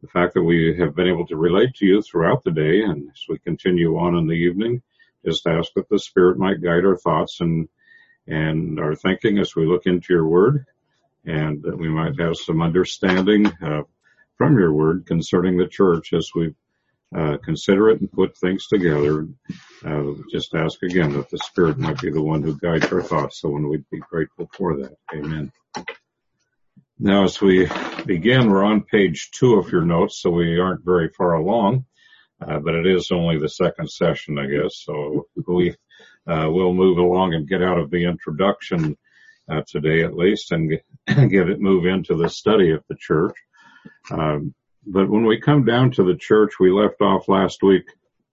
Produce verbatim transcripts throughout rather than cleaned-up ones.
the fact that we have been able to relate to you throughout the day, and as we continue on in the evening, just ask that the Spirit might guide our thoughts and and our thinking as we look into your word, and that we might have some understanding uh, from your word concerning the church as we uh, consider it and put things together. Uh, just ask again that the Spirit might be the one who guides our thoughts, so when we'd be grateful for that. Amen. Now, as we begin, we're on page two of your notes, so we aren't very far along, uh, but it is only the second session, I guess, so we uh, will move along and get out of the introduction uh, today at least and get, get it move into the study of the church. Um, but when we come down to the church, we left off last week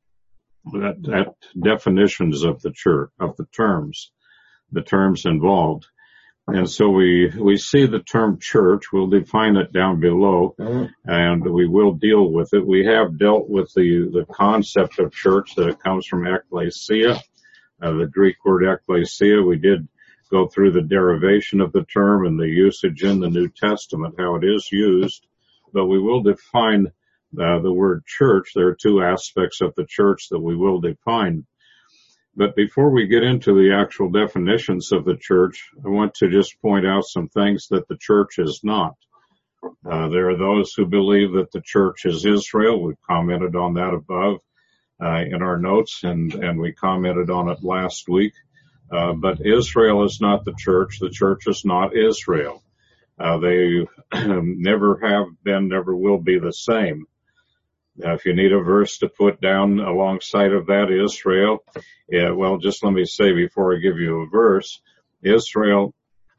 at, at definitions of the church, of the terms, the terms involved. And so we, we see the term church. We'll define it down below, mm-hmm. and we will deal with it. We have dealt with the, the concept of church that it comes from ekklesia, uh, the Greek word ekklesia. We did go through the derivation of the term and the usage in the New Testament, how it is used. But we will define uh, the word church. There are two aspects of the church that we will define. But before we get into the actual definitions of the church, I want to just point out some things that the church is not. Uh, there are those who believe that the church is Israel. We've commented on that above uh, in our notes, and, and we commented on it last week. Uh, but Israel is not the church. The church is not Israel. Uh, they never have been, never will be the same. Now, if you need a verse to put down alongside of that, Israel, yeah, well, just let me say before I give you a verse, Israel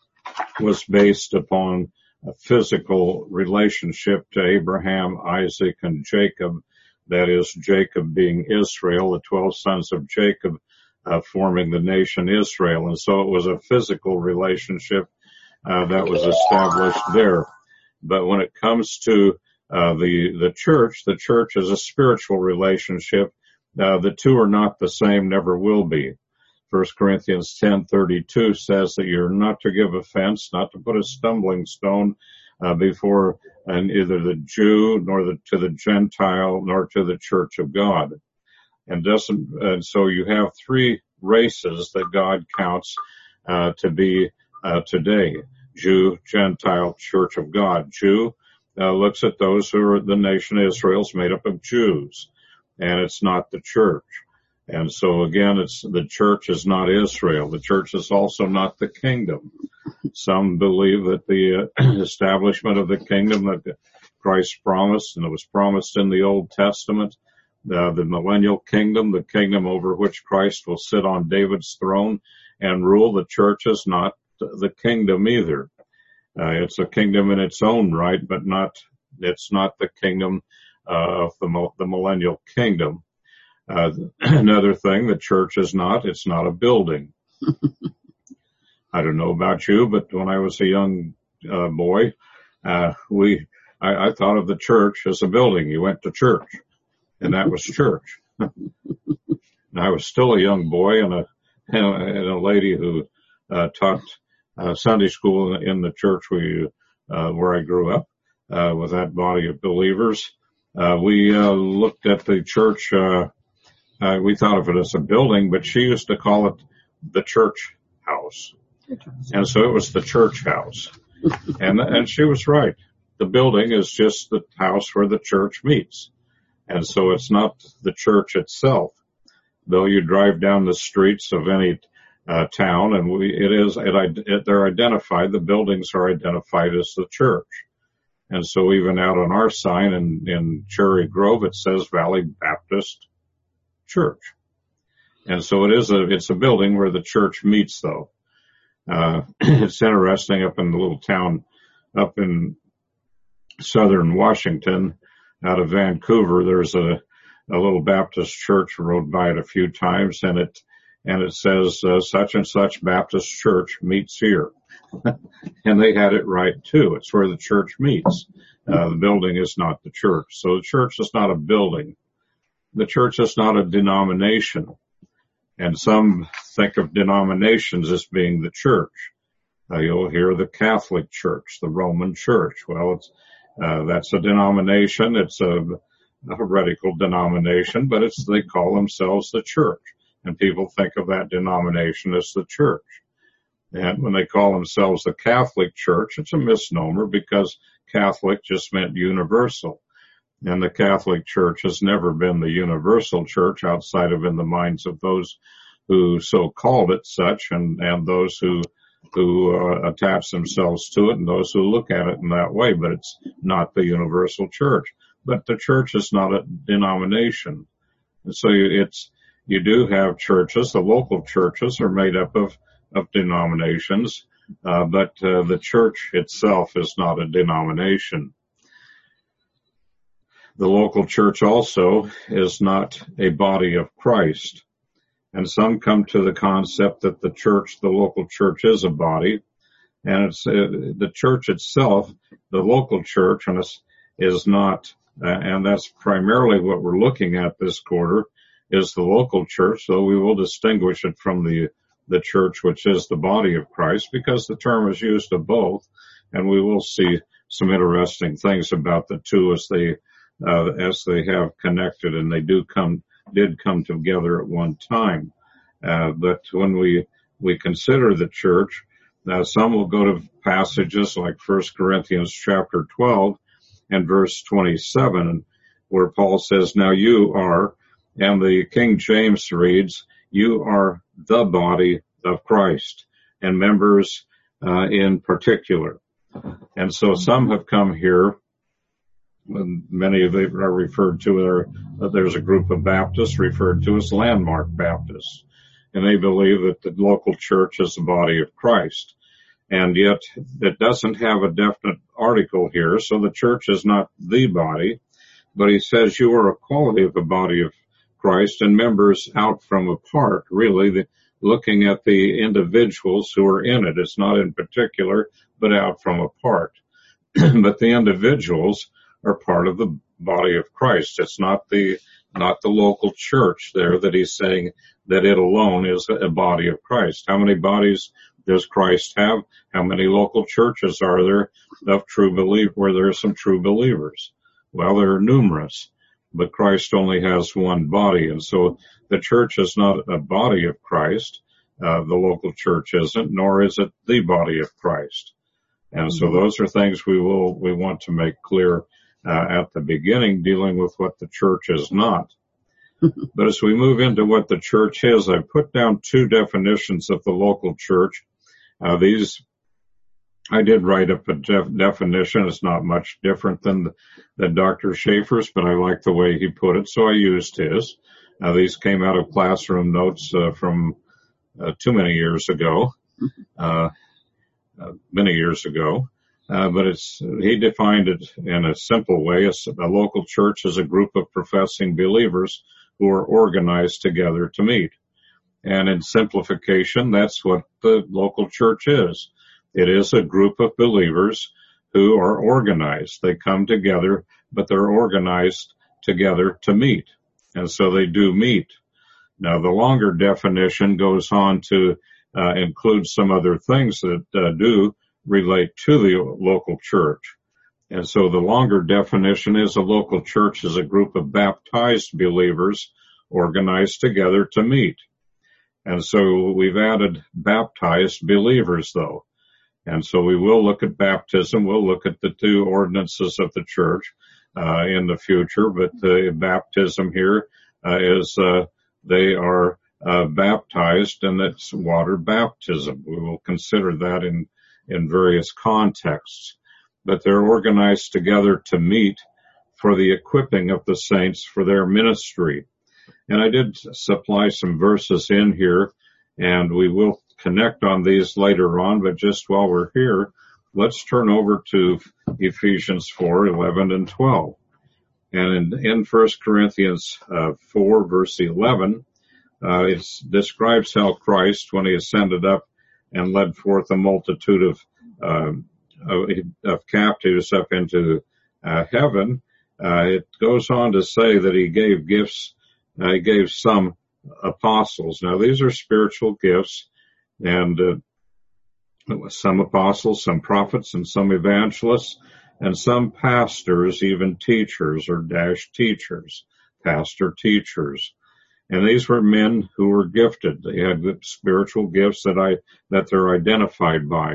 was based upon a physical relationship to Abraham, Isaac, and Jacob. That is, Jacob being Israel, the twelve sons of Jacob uh, forming the nation Israel. And so it was a physical relationship uh, that was established there. But when it comes to Uh, the, the church, the church is a spiritual relationship. Uh, the two are not the same, never will be. First Corinthians ten thirty-two says that you're not to give offense, not to put a stumbling stone, uh, before and either the Jew, nor the, to the Gentile, nor to the church of God. And doesn't, and so you have three races that God counts, uh, to be, uh, today. Jew, Gentile, church of God. Jew, Uh, looks at those who are the nation Israel is made up of Jews, and it's not the church. And so again, it's the church is not Israel. The church is also not the kingdom. Some believe that the uh, establishment of the kingdom that Christ promised, and it was promised in the Old Testament, uh, the millennial kingdom, the kingdom over which Christ will sit on David's throne and rule. The church is not the kingdom either. Uh, it's a kingdom in its own right, but not, it's not the kingdom, uh, of the, the millennial kingdom. Uh, another thing, the church is not, it's not a building. I don't know about you, but when I was a young, uh, boy, uh, we, I, I thought of the church as a building. You went to church, and that was church. And I was still a young boy, and a, and a lady who, uh, taught Uh, Sunday school in the church we, uh, where I grew up, uh, with that body of believers. Uh, we, uh, looked at the church, uh, uh, we thought of it as a building, but she used to call it the church house. And so it was the church house. And, and she was right. The building is just the house where the church meets. And so it's not the church itself. Though you drive down the streets of any Uh, town, and we, it is, it, it, they're identified, the buildings are identified as the church. And so even out on our sign in, in Cherry Grove, it says Valley Baptist Church. And so it is a, it's a building where the church meets though. Uh, it's interesting up in the little town up in southern Washington out of Vancouver, there's a, a little Baptist church. I rode by it a few times, and it, and it says, uh, such and such Baptist church meets here. And they had it right too. It's where the church meets. Uh, the building is not the church. So the church is not a building. The church is not a denomination. And some think of denominations as being the church. Uh, you'll hear the Catholic Church, the Roman Church. Well, it's, Uh, that's a denomination. It's a, a heretical denomination, but it's, they call themselves the church. And people think of that denomination as the church. And when they call themselves the Catholic Church, it's a misnomer because Catholic just meant universal. And the Catholic Church has never been the universal church outside of in the minds of those who so called it such, and, and those who, who uh, attach themselves to it, and those who look at it in that way. But it's not the universal church. But the church is not a denomination. And so it's, you do have churches. The local churches are made up of of denominations, uh, but uh, the church itself is not a denomination. The local church also is not a body of Christ. And some come to the concept that the church, the local church, is a body. And it's uh, the church itself, the local church, and it's, is not, uh, and that's primarily what we're looking at this quarter, is the local church, so we will distinguish it from the the church, which is the body of Christ, because the term is used of both, and we will see some interesting things about the two as they uh, as they have connected, and they do come did come together at one time. Uh, but when we we consider the church, uh, some will go to passages like First Corinthians chapter twelve and verse twenty-seven, where Paul says, "Now you are," and the King James reads, "You are the body of Christ," and members uh, in particular. And so some have come here, many of them are referred to, there, there's a group of Baptists referred to as Landmark Baptists, and they believe that the local church is the body of Christ. And yet it doesn't have a definite article here, so the church is not the body, but he says you are a quality of the body of Christ and members out from apart, really, the, looking at the individuals who are in it. It's not in particular, but out from apart. But the individuals are part of the body of Christ. It's not the, not the local church there that he's saying that it alone is a body of Christ. How many bodies does Christ have? How many local churches are there of true belief, where there are some true believers? Well, there are numerous. But Christ only has one body, and so the church is not a body of Christ. Uh, the local church isn't, nor is it the body of Christ. And so those are things we will, we want to make clear uh, at the beginning, dealing with what the church is not. But as we move into what the church is, I put down two definitions of the local church. Uh, these I did write up a def- definition. It's not much different than, the, than Doctor Schaefer's, but I like the way he put it, so I used his. Now, these came out of classroom notes uh, from uh, too many years ago, uh, uh, many years ago. Uh, but it's, he defined it in a simple way. A, a local church is a group of professing believers who are organized together to meet. And in simplification, that's what the local church is. It is a group of believers who are organized. They come together, but they're organized together to meet. And so they do meet. Now, the longer definition goes on to uh, include some other things that uh, do relate to the local church. And so the longer definition is a local church is a group of baptized believers organized together to meet. And so we've added baptized believers, though. And so we will look at baptism. We'll look at the two ordinances of the church uh, in the future. But the baptism here uh, is uh, they are uh, baptized, and it's water baptism. We will consider that in, in various contexts. But they're organized together to meet for the equipping of the saints for their ministry. And I did supply some verses in here, and we will connect on these later on, but just while we're here, let's turn over to Ephesians four, eleven and twelve. And in, in First Corinthians uh, four, verse eleven, uh, it describes how Christ, when he ascended up and led forth a multitude of, uh, of, of captives up into uh, heaven, uh, it goes on to say that he gave gifts, uh, he gave some apostles. Now, these are spiritual gifts. And uh, some apostles, some prophets, and some evangelists, and some pastors, even teachers or dash teachers, pastor teachers. And these were men who were gifted. They had the spiritual gifts that I, that they're identified by.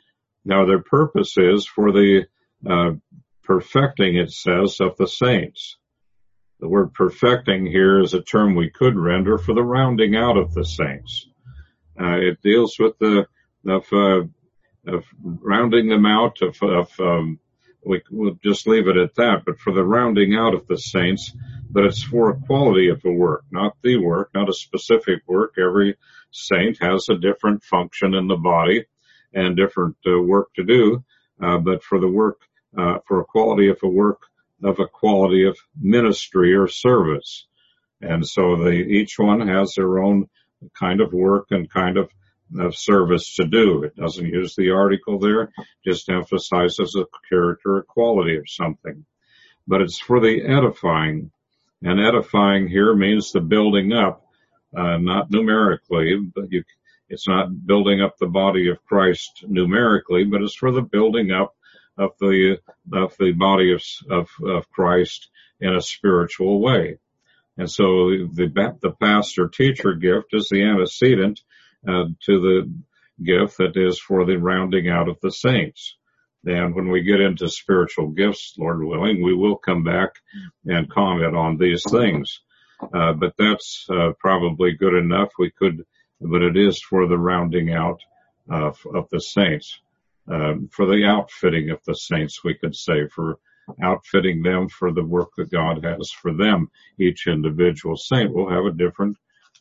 Now their purpose is for the, uh, perfecting, it says, of the saints. The word perfecting here is a term we could render for the rounding out of the saints. Uh, it deals with the, of, uh, of rounding them out of, of, um, we, we'll just leave it at that, but for the rounding out of the saints, but it's for a quality of the work, not the work, not a specific work. Every saint has a different function in the body and different uh, work to do, uh, but for the work, uh, for a quality of a work, of a quality of ministry or service. And so they, each one has their own kind of work and kind of, of service to do. It doesn't use the article there, just emphasizes a character or quality of something. But it's for the edifying. And edifying here means the building up, uh, not numerically, but you, it's not building up the body of Christ numerically, but it's for the building up of the, of the body of, of, of Christ in a spiritual way. And so the, the pastor teacher gift is the antecedent, uh, to the gift that is for the rounding out of the saints. And when we get into spiritual gifts, Lord willing, we will come back and comment on these things. Uh, but that's, uh, probably good enough. We could, but it is for the rounding out of, of the saints. Um, for the outfitting of the saints, we could say, for outfitting them for the work that God has for them. Each individual saint will have a different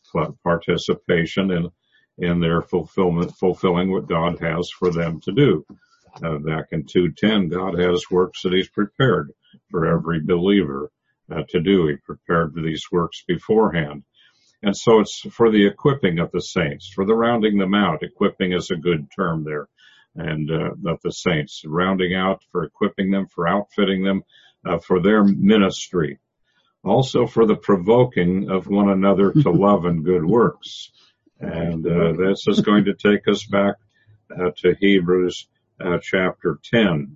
participation in, in their fulfillment, fulfilling what God has for them to do. Uh, back in two ten, God has works that He's prepared for every believer uh, to do. He prepared these works beforehand. And so it's for the equipping of the saints, for the rounding them out. Equipping is a good term there. And, uh, of the saints, rounding out, for equipping them, for outfitting them, uh, for their ministry. Also for the provoking of one another to love and good works. And, uh, this is going to take us back, uh, to Hebrews, uh, chapter ten.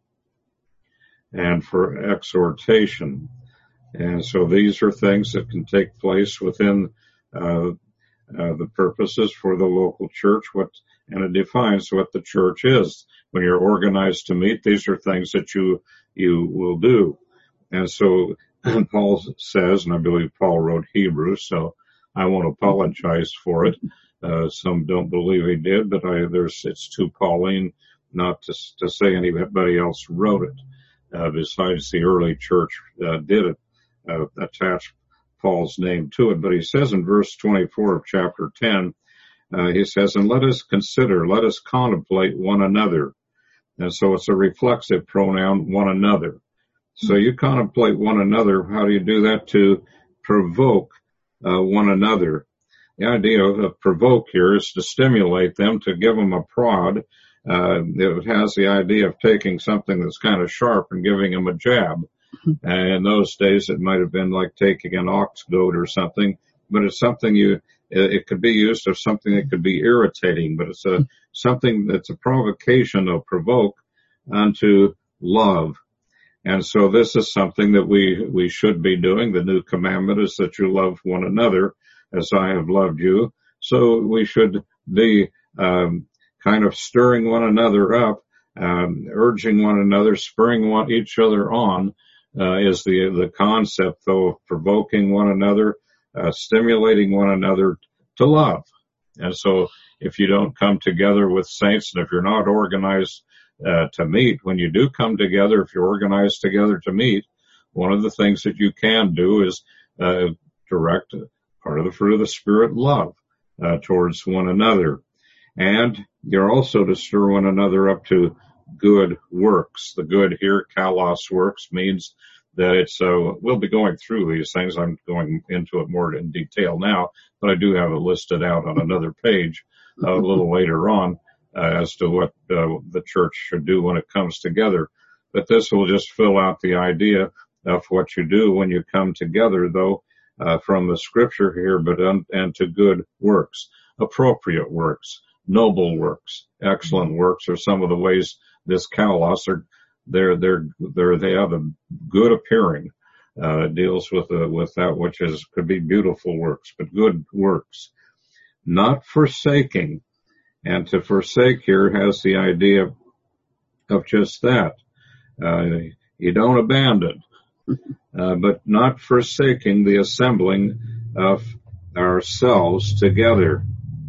And for exhortation. And so these are things that can take place within, uh, uh, the purposes for the local church, what, and it defines what the church is. When you're organized to meet, these are things that you, you will do. And so Paul says, and I believe Paul wrote Hebrews, so I won't apologize for it. Uh, some don't believe he did, but I, there's, it's too Pauline not to, to say anybody else wrote it, uh, besides the early church, uh, did it, uh, attach Paul's name to it. But he says in verse twenty-four of chapter ten, Uh, he says, and let us consider, let us contemplate one another. And so it's a reflexive pronoun, one another. So you contemplate one another. How do you do that? To provoke uh, one another. The idea of, of provoke here is to stimulate them, to give them a prod. Uh, it has the idea of taking something that's kind of sharp and giving them a jab. And in those days, it might have been like taking an ox goad or something, but it's something you, it could be used of something that could be irritating, but it's a, something that's a provocation to provoke unto love. And so this is something that we, we should be doing. The new commandment is that you love one another as I have loved you. So we should be, um, kind of stirring one another up, um, urging one another, spurring one, each other on, uh, is the, the concept though of provoking one another, uh, stimulating one another to love. And so if you don't come together with saints, and if you're not organized, uh, to meet, when you do come together, if you're organized together to meet, one of the things that you can do is, uh, direct part of the fruit of the Spirit, love, uh, towards one another. And you're also to stir one another up to good works. The good here, kalos works, means that it's, uh, we'll be going through these things. I'm going into it more in detail now, but I do have it listed out on another page uh, a little later on uh, as to what uh, the church should do when it comes together. But this will just fill out the idea of what you do when you come together, though, uh, from the scripture here, but un- and to good works, appropriate works, noble works, excellent works are some of the ways this kalos, or they're they're they're they have a good appearing. Uh, it deals with uh, with that which is could be beautiful works, but good works, not forsaking. And to forsake here has the idea of just that. Uh, you don't abandon, uh, but not forsaking the assembling of ourselves together,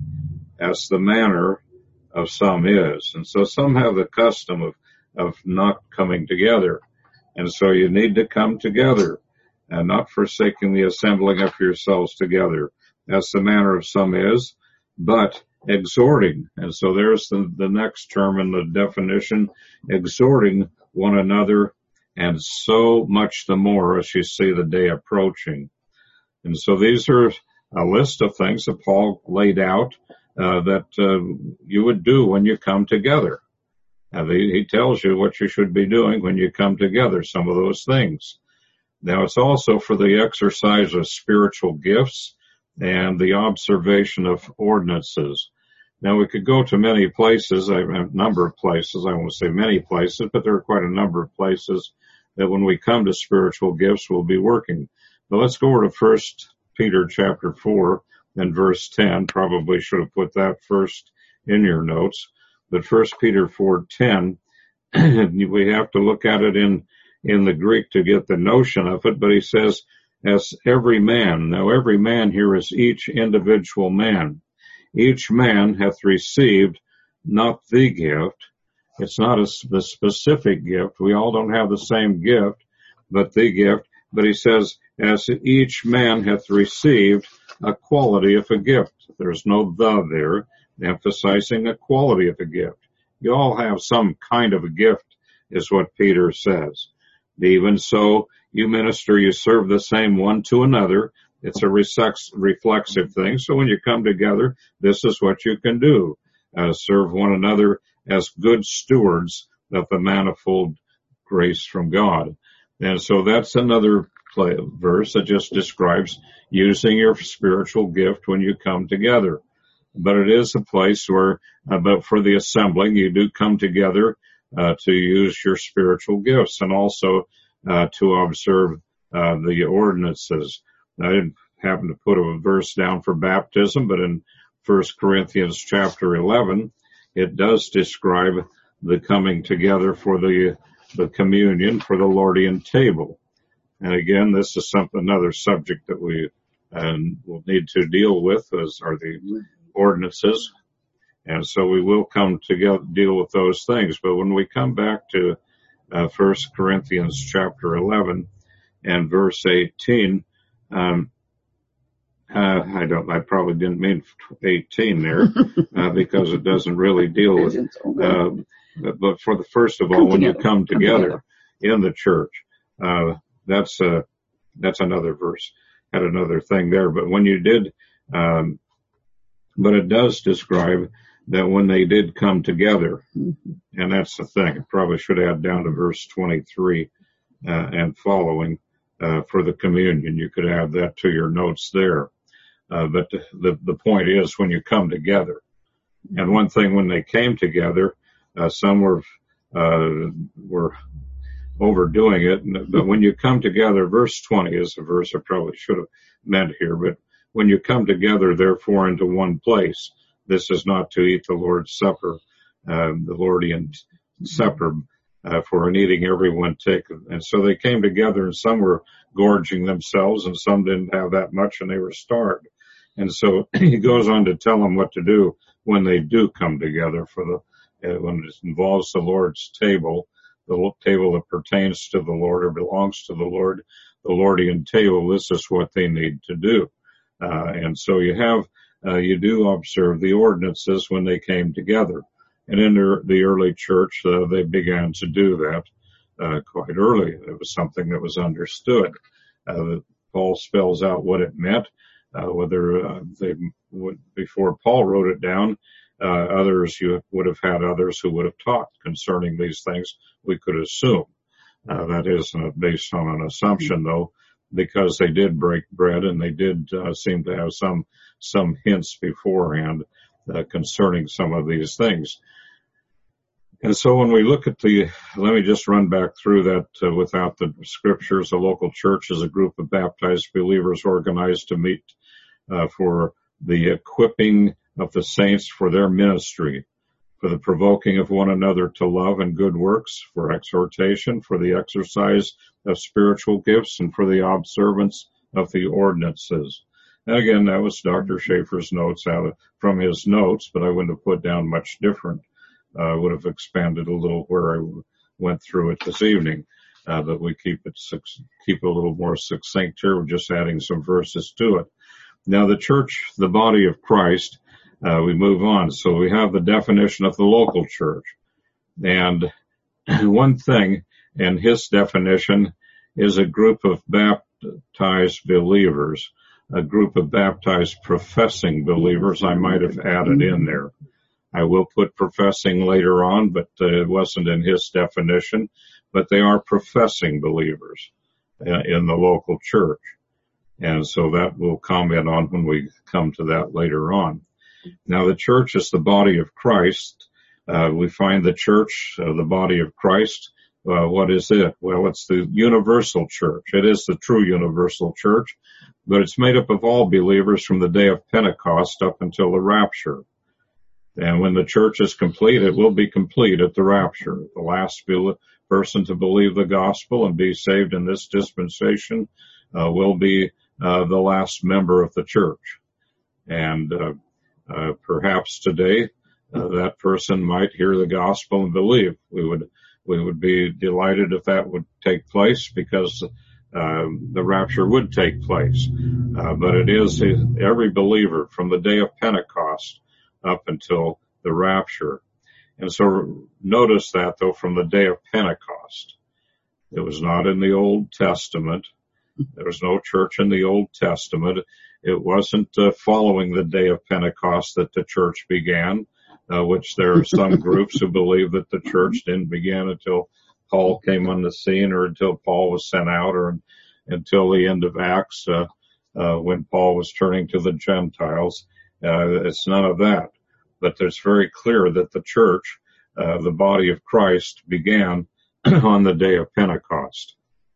as the manner of some is. And so some have the custom of, of not coming together. And so you need to come together, and not forsaking the assembling of yourselves together, as the manner of some is, but exhorting. And so there's the, the next term in the definition, exhorting one another, and so much the more as you see the day approaching. And so these are a list of things that Paul laid out uh, that uh, you would do when you come together. And he, he tells you what you should be doing when you come together, some of those things. Now, it's also for the exercise of spiritual gifts and the observation of ordinances. Now, we could go to many places, a number of places, I won't say many places, but there are quite a number of places that when we come to spiritual gifts, we'll be working. But let's go over to First Peter chapter four and verse ten. Probably should have put that first in your notes. But First Peter four ten, we have to look at it in, in the Greek to get the notion of it. But he says, as every man. Now, every man here is each individual man. Each man hath received not the gift. It's not a the specific gift. We all don't have the same gift, but the gift. But he says, as each man hath received a quality of a gift. There's no the there, emphasizing a quality of a gift. You all have some kind of a gift, is what Peter says. Even so, you minister, you serve the same one to another. It's a reflexive thing. So when you come together, this is what you can do. Uh, serve one another as good stewards of the manifold grace from God. And so that's another play, verse that just describes using your spiritual gift when you come together. But it is a place where, uh, but for the assembling, you do come together uh, to use your spiritual gifts, and also uh, to observe uh, the ordinances. I didn't happen to put a verse down for baptism, but in First Corinthians chapter eleven, it does describe the coming together for the the communion, for the Lordian table. And again, this is something, another subject that we uh, will need to deal with, as are the ordinances. And so we will come together, deal with those things. But when we come back to uh, First Corinthians chapter eleven and verse eighteen, um, uh, I don't, I probably didn't mean eighteen there, uh, because it doesn't really deal with, uh, but for the first of all, when you come together in the church, uh, that's, uh, that's another verse, had another thing there. But when you did, um, but it does describe that when they did come together, and that's the thing, I probably should add down to verse twenty-three, uh, and following, uh, for the communion. You could add that to your notes there. Uh, but the, the, the point is when you come together. And one thing, when they came together, uh, some were, uh, were overdoing it. But when you come together, verse twenty is a verse I probably should have meant here, but when you come together, therefore, into one place, this is not to eat the Lord's Supper, uh, the Lordian Supper, uh, for an eating everyone take. And so they came together, and some were gorging themselves, and some didn't have that much, and they were starved. And so he goes on to tell them what to do when they do come together for the, uh, when it involves the Lord's table, the table that pertains to the Lord or belongs to the Lord, the Lordian table. This is what they need to do. Uh, and so you have, uh, you do observe the ordinances when they came together. And in the, the early church, uh, they began to do that, uh, quite early. It was something that was understood. Uh, Paul spells out what it meant, uh, whether, uh, they would, before Paul wrote it down, uh, others, you would have had others who would have taught concerning these things, we could assume. Uh, that is uh, based on an assumption, though, because they did break bread, and they did uh, seem to have some some hints beforehand uh, concerning some of these things. And so when we look at the, let me just run back through that uh, without the scriptures. A local church is a group of baptized believers organized to meet uh, for the equipping of the saints for their ministry, for the provoking of one another to love and good works, for exhortation, for the exercise of spiritual gifts, and for the observance of the ordinances. And again, that was Doctor Schaefer's notes out of, from his notes, but I wouldn't have put down much different. I uh, would have expanded a little where I went through it this evening, uh, but we keep it keep it a little more succinct here. We're just adding some verses to it. Now, the church, the body of Christ, uh, we move on. So we have the definition of the local church. And one thing in his definition is a group of baptized believers, a group of baptized professing believers. I might have added in there. I will put professing later on, but uh, it wasn't in his definition. But they are professing believers uh, in the local church. And so that we'll comment on when we come to that later on. Now, the church is the body of Christ. Uh, we find the church, uh, the body of Christ. Uh, what is it? Well, it's the universal church. It is the true universal church, but it's made up of all believers from the day of Pentecost up until the rapture. And when the church is complete, it will be complete at the rapture. The last person to believe the gospel and be saved in this dispensation uh, will be uh, the last member of the church. And uh, uh, perhaps today uh, that person might hear the gospel and believe. We would we would be delighted if that would take place, because uh, the rapture would take place. Uh, but it is every believer from the day of Pentecost up until the rapture. And so notice that, though, from the day of Pentecost. It was not in the Old Testament. There was no church in the Old Testament. It wasn't uh, following the day of Pentecost that the church began, uh, which there are some groups who believe that the church didn't begin until Paul came on the scene, or until Paul was sent out, or until the end of Acts uh, uh, when Paul was turning to the Gentiles. Uh, it's none of that. But it's very clear that the church, uh, the body of Christ, began on the day of Pentecost.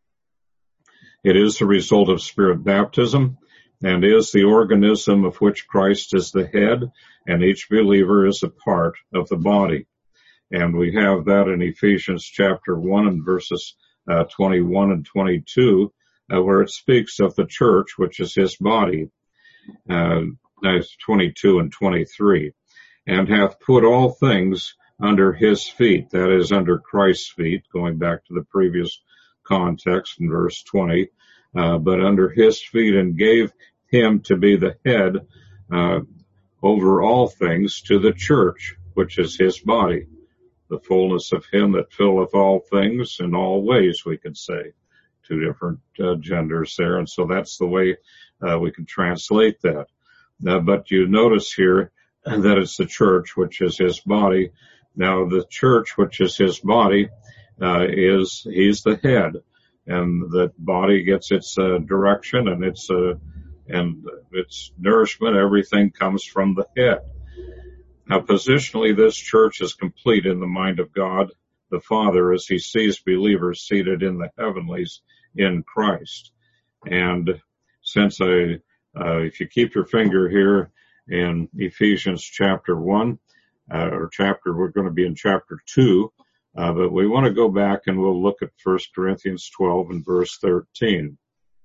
It is the result of Spirit baptism, and is the organism of which Christ is the head, and each believer is a part of the body. And we have that in Ephesians chapter one and verses uh, twenty-one and twenty-two, uh, where it speaks of the church, which is his body. Uh, that's twenty-two and twenty-three. And hath put all things under his feet, that is, under Christ's feet, going back to the previous context in verse twenty, uh, but under his feet, and gave him to be the head uh, over all things to the church, which is his body, the fullness of him that filleth all things in all ways, we could say. Two different uh, genders there, and so that's the way uh, we can translate that. Uh, but you notice here that it's the church, which is his body. Now, the church, which is his body, uh, is, he's the head, and the body gets its uh, direction and its, uh, and its nourishment. Everything comes from the head. Now, positionally, this church is complete in the mind of God the Father as he sees believers seated in the heavenlies in Christ. And since I, uh, if you keep your finger here, in Ephesians chapter one, uh, or chapter, we're going to be in chapter two, uh, but we want to go back and we'll look at First Corinthians twelve and verse thirteen.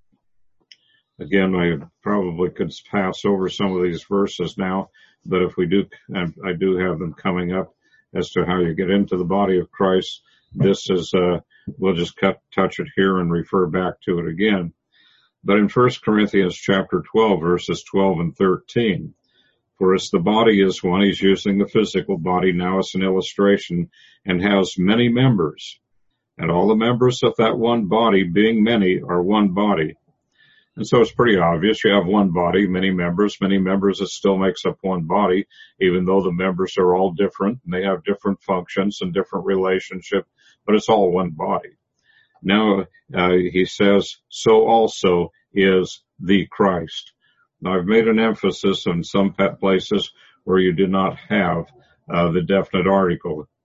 Again, I probably could pass over some of these verses now, but if we do, I do have them coming up as to how you get into the body of Christ. This is, uh, we'll just cut, touch it here and refer back to it again. But in First Corinthians chapter twelve, verses twelve and thirteen, for as the body is one, he's using the physical body now as an illustration, and has many members. And all the members of that one body, being many, are one body. And so it's pretty obvious. You have one body, many members, many members, it still makes up one body, even though the members are all different, and they have different functions and different relationship, but it's all one body. Now, uh, he says, so also is the Christ. Now, I've made an emphasis in some places where you do not have uh, the definite article.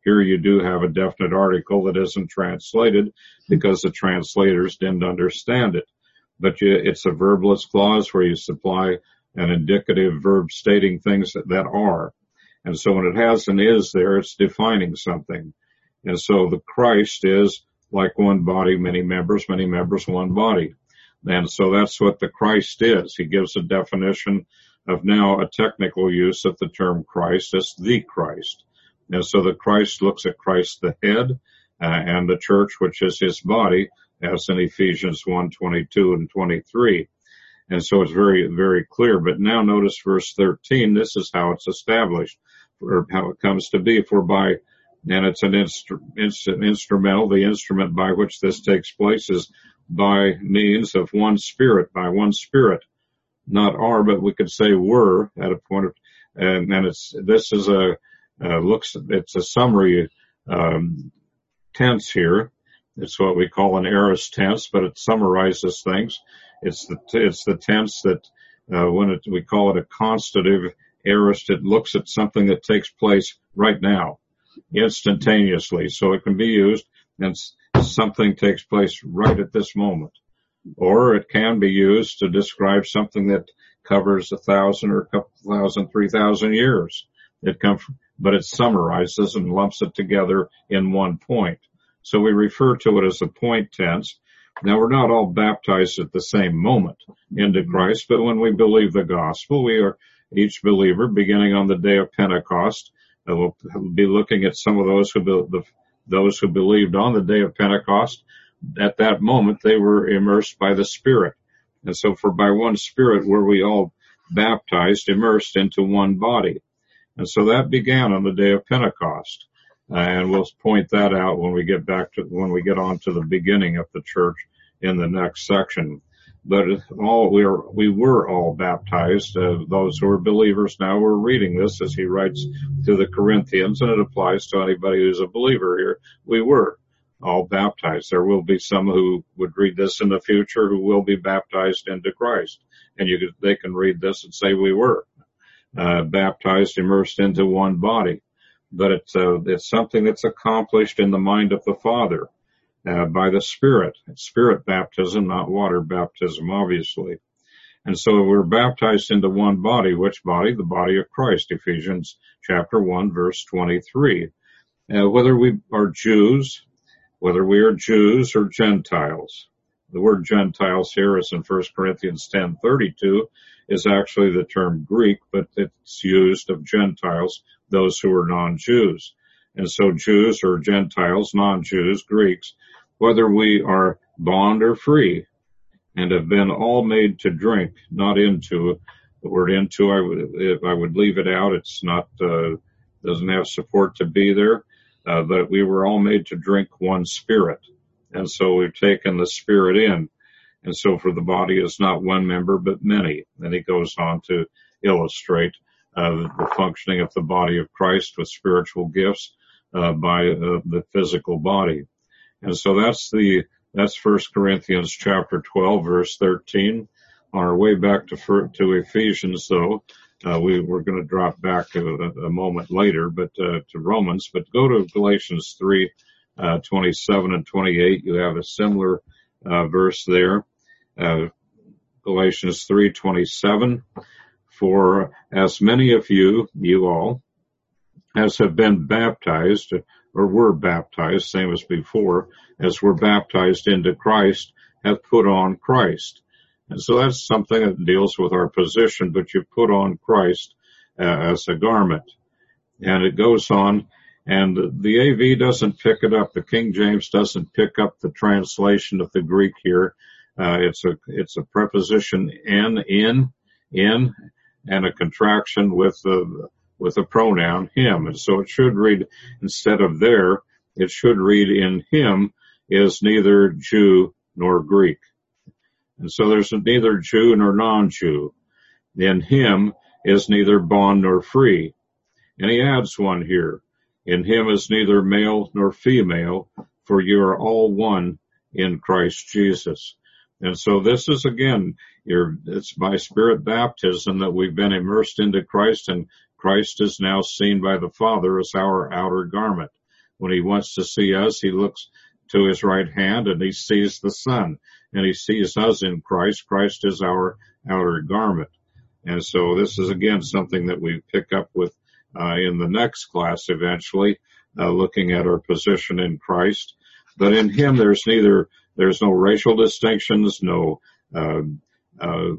Here you do have a definite article that isn't translated because the translators didn't understand it. But you, it's a verbless clause where you supply an indicative verb stating things that, that are. And so when it has an is there, it's defining something. And so the Christ is like one body, many members, many members, one body. And so that's what the Christ is. He gives a definition of now a technical use of the term Christ as the Christ. And so the Christ looks at Christ the head, uh, and the church, which is his body, as in Ephesians one, twenty-two and twenty-three. And so it's very, very clear. But now notice verse thirteen, this is how it's established, or how it comes to be. For by, and it's an instru- inst- instrumental, the instrument by which this takes place is by means of one Spirit, by one Spirit. Not are, but we could say were at a point of, and, and it's, this is a, uh, looks, it's a summary, um, tense here. It's what we call an aorist tense, but it summarizes things. It's the, it's the tense that, uh, when it, we call it a constative aorist, it looks at something that takes place right now, instantaneously. So it can be used and something takes place right at this moment. Or it can be used to describe something that covers a thousand or a couple thousand, three thousand years. It comes, but it summarizes and lumps it together in one point. So we refer to it as a point tense. Now we're not all baptized at the same moment into Christ, but when we believe the gospel, we are each believer beginning on the day of Pentecost. Uh, we'll be looking at some of those who be, the, those who believed on the day of Pentecost. At that moment, they were immersed by the Spirit. And so for by one Spirit were we all baptized, immersed into one body. And so that began on the day of Pentecost. Uh, and we'll point that out when we get back to, when we get on to the beginning of the church in the next section. But all we are, we were all baptized. Uh, those who are believers now, we're reading this as he writes to the Corinthians, and it applies to anybody who's a believer here. We were all baptized. There will be some who would read this in the future who will be baptized into Christ. And you could, they can read this and say we were, uh, baptized, immersed into one body. But it's, uh, it's something that's accomplished in the mind of the Father, uh, by the Spirit. It's Spirit baptism, not water baptism, obviously. And so we're baptized into one body. Which body? The body of Christ, Ephesians chapter one, verse twenty-three. Uh, whether we are Jews, whether we are Jews or Gentiles. The word Gentiles here is in First Corinthians ten thirty-two is actually the term Greek, but it's used of Gentiles, those who are non-Jews. And so Jews or Gentiles, non-Jews, Greeks, whether we are bond or free, and have been all made to drink, not into. The word into, I would, I would leave it out. It's not, uh, doesn't have support to be there. Uh, but we were all made to drink one Spirit. And so we've taken the Spirit in. And so for the body is not one member, but many. And he goes on to illustrate, uh, the functioning of the body of Christ with spiritual gifts, uh, by uh, the physical body. And so that's the, that's First Corinthians chapter twelve, verse thirteen. On our way back to, to Ephesians though, Uh, we, we're going to drop back a, a moment later, but, uh, to Romans, but go to Galatians three, uh, twenty-seven and twenty-eight. You have a similar, uh, verse there. Uh, Galatians three, twenty-seven. For as many of you, you all, as have been baptized, or were baptized, same as before, as were baptized into Christ, have put on Christ. And so that's something that deals with our position, but you put on Christ uh, as a garment. And it goes on, and the A V doesn't pick it up. The King James doesn't pick up the translation of the Greek here. Uh, it's a, it's a preposition in, in, in, and a contraction with the, with a pronoun him. And so it should read, instead of there, it should read in him is neither Jew nor Greek. And so there's neither Jew nor non-Jew. In him is neither bond nor free. And he adds one here. In him is neither male nor female, for you are all one in Christ Jesus. And so this is again, your, it's by Spirit baptism that we've been immersed into Christ, and Christ is now seen by the Father as our outer garment. When he wants to see us, he looks to his right hand and he sees the Son, and he sees us in Christ. Christ is our outer garment. And so this is again something that we pick up with uh, in the next class eventually, uh, looking at our position in Christ. But in him there's neither, there's no racial distinctions, no uh, uh,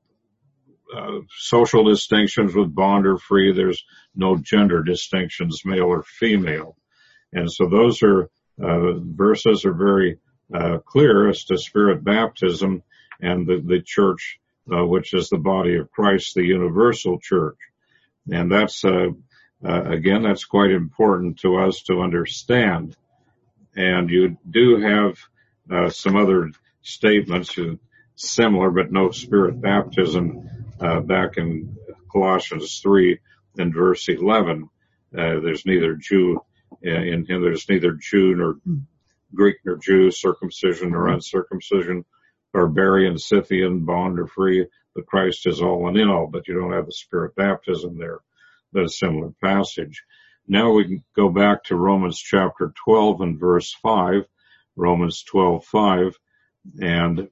uh, social distinctions with bond or free. There's no gender distinctions, male or female. And so those are uh, verses are very uh, clear as to Spirit baptism and the, the church, uh, which is the body of Christ, the universal church. And that's, uh, uh, again, that's quite important to us to understand. And you do have uh, some other statements uh, similar, but no Spirit baptism uh, back in Colossians three and verse eleven. Uh, there's neither Jew in him, there's neither Jew nor Greek nor Jew, circumcision or uncircumcision, barbarian, Scythian, bond or free, but Christ is all and in all, but you don't have the Spirit baptism there. But a similar passage. Now we can go back to Romans chapter twelve and verse five, Romans twelve five, and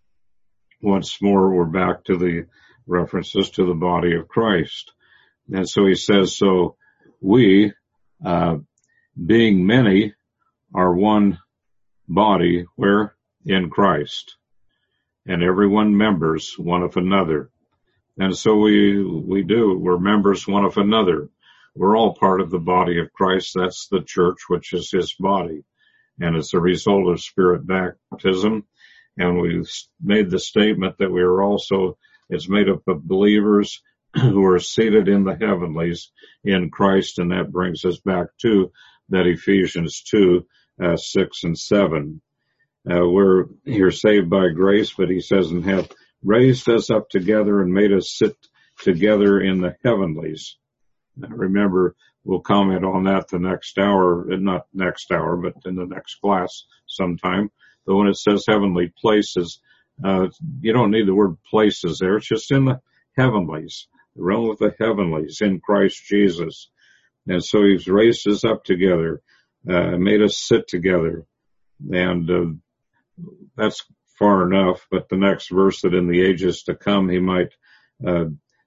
once more we're back to the references to the body of Christ. And so he says, so we, uh, being many, are one body, where? In Christ. And everyone members one of another. And so we, we do, we're members one of another. We're all part of the body of Christ. That's the church, which is his body. And it's a result of Spirit baptism. And we've made the statement that we are also, it's made up of believers who are seated in the heavenlies in Christ. And that brings us back to that Ephesians two, uh, six and seven. Uh, we're, you're saved by grace, but he says, and have raised us up together and made us sit together in the heavenlies. Now, remember, we'll comment on that the next hour, not next hour, but in the next class sometime. But when it says heavenly places, uh, you don't need the word places there. It's just in the heavenlies, the realm of the heavenlies in Christ Jesus. And so he's raised us up together, uh, made us sit together. And, uh, that's far enough. But the next verse, that in the ages to come, he might, uh,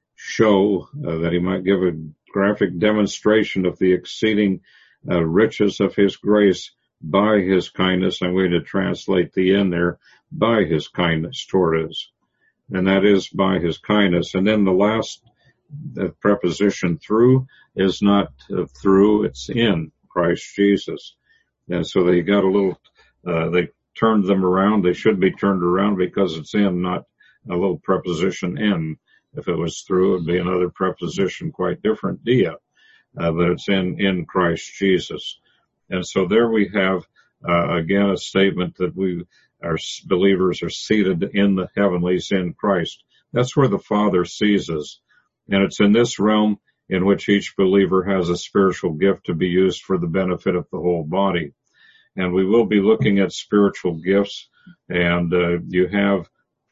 show uh, that he might give a graphic demonstration of the exceeding uh, riches of his grace by his kindness. I'm going to translate the in there, by his kindness toward us. And that is by his kindness. And then the last the preposition through is not uh, through, it's in Christ Jesus. And so they got a little, uh, they turned them around. They should be turned around because it's in, not a little preposition in. If it was through, it would be another preposition, quite different, dia, uh, but it's in, in Christ Jesus. And so there we have, uh, again, a statement that we, our believers are seated in the heavenlies in Christ. That's where the Father sees us. And it's in this realm in which each believer has a spiritual gift to be used for the benefit of the whole body. And we will be looking at spiritual gifts, and uh, you have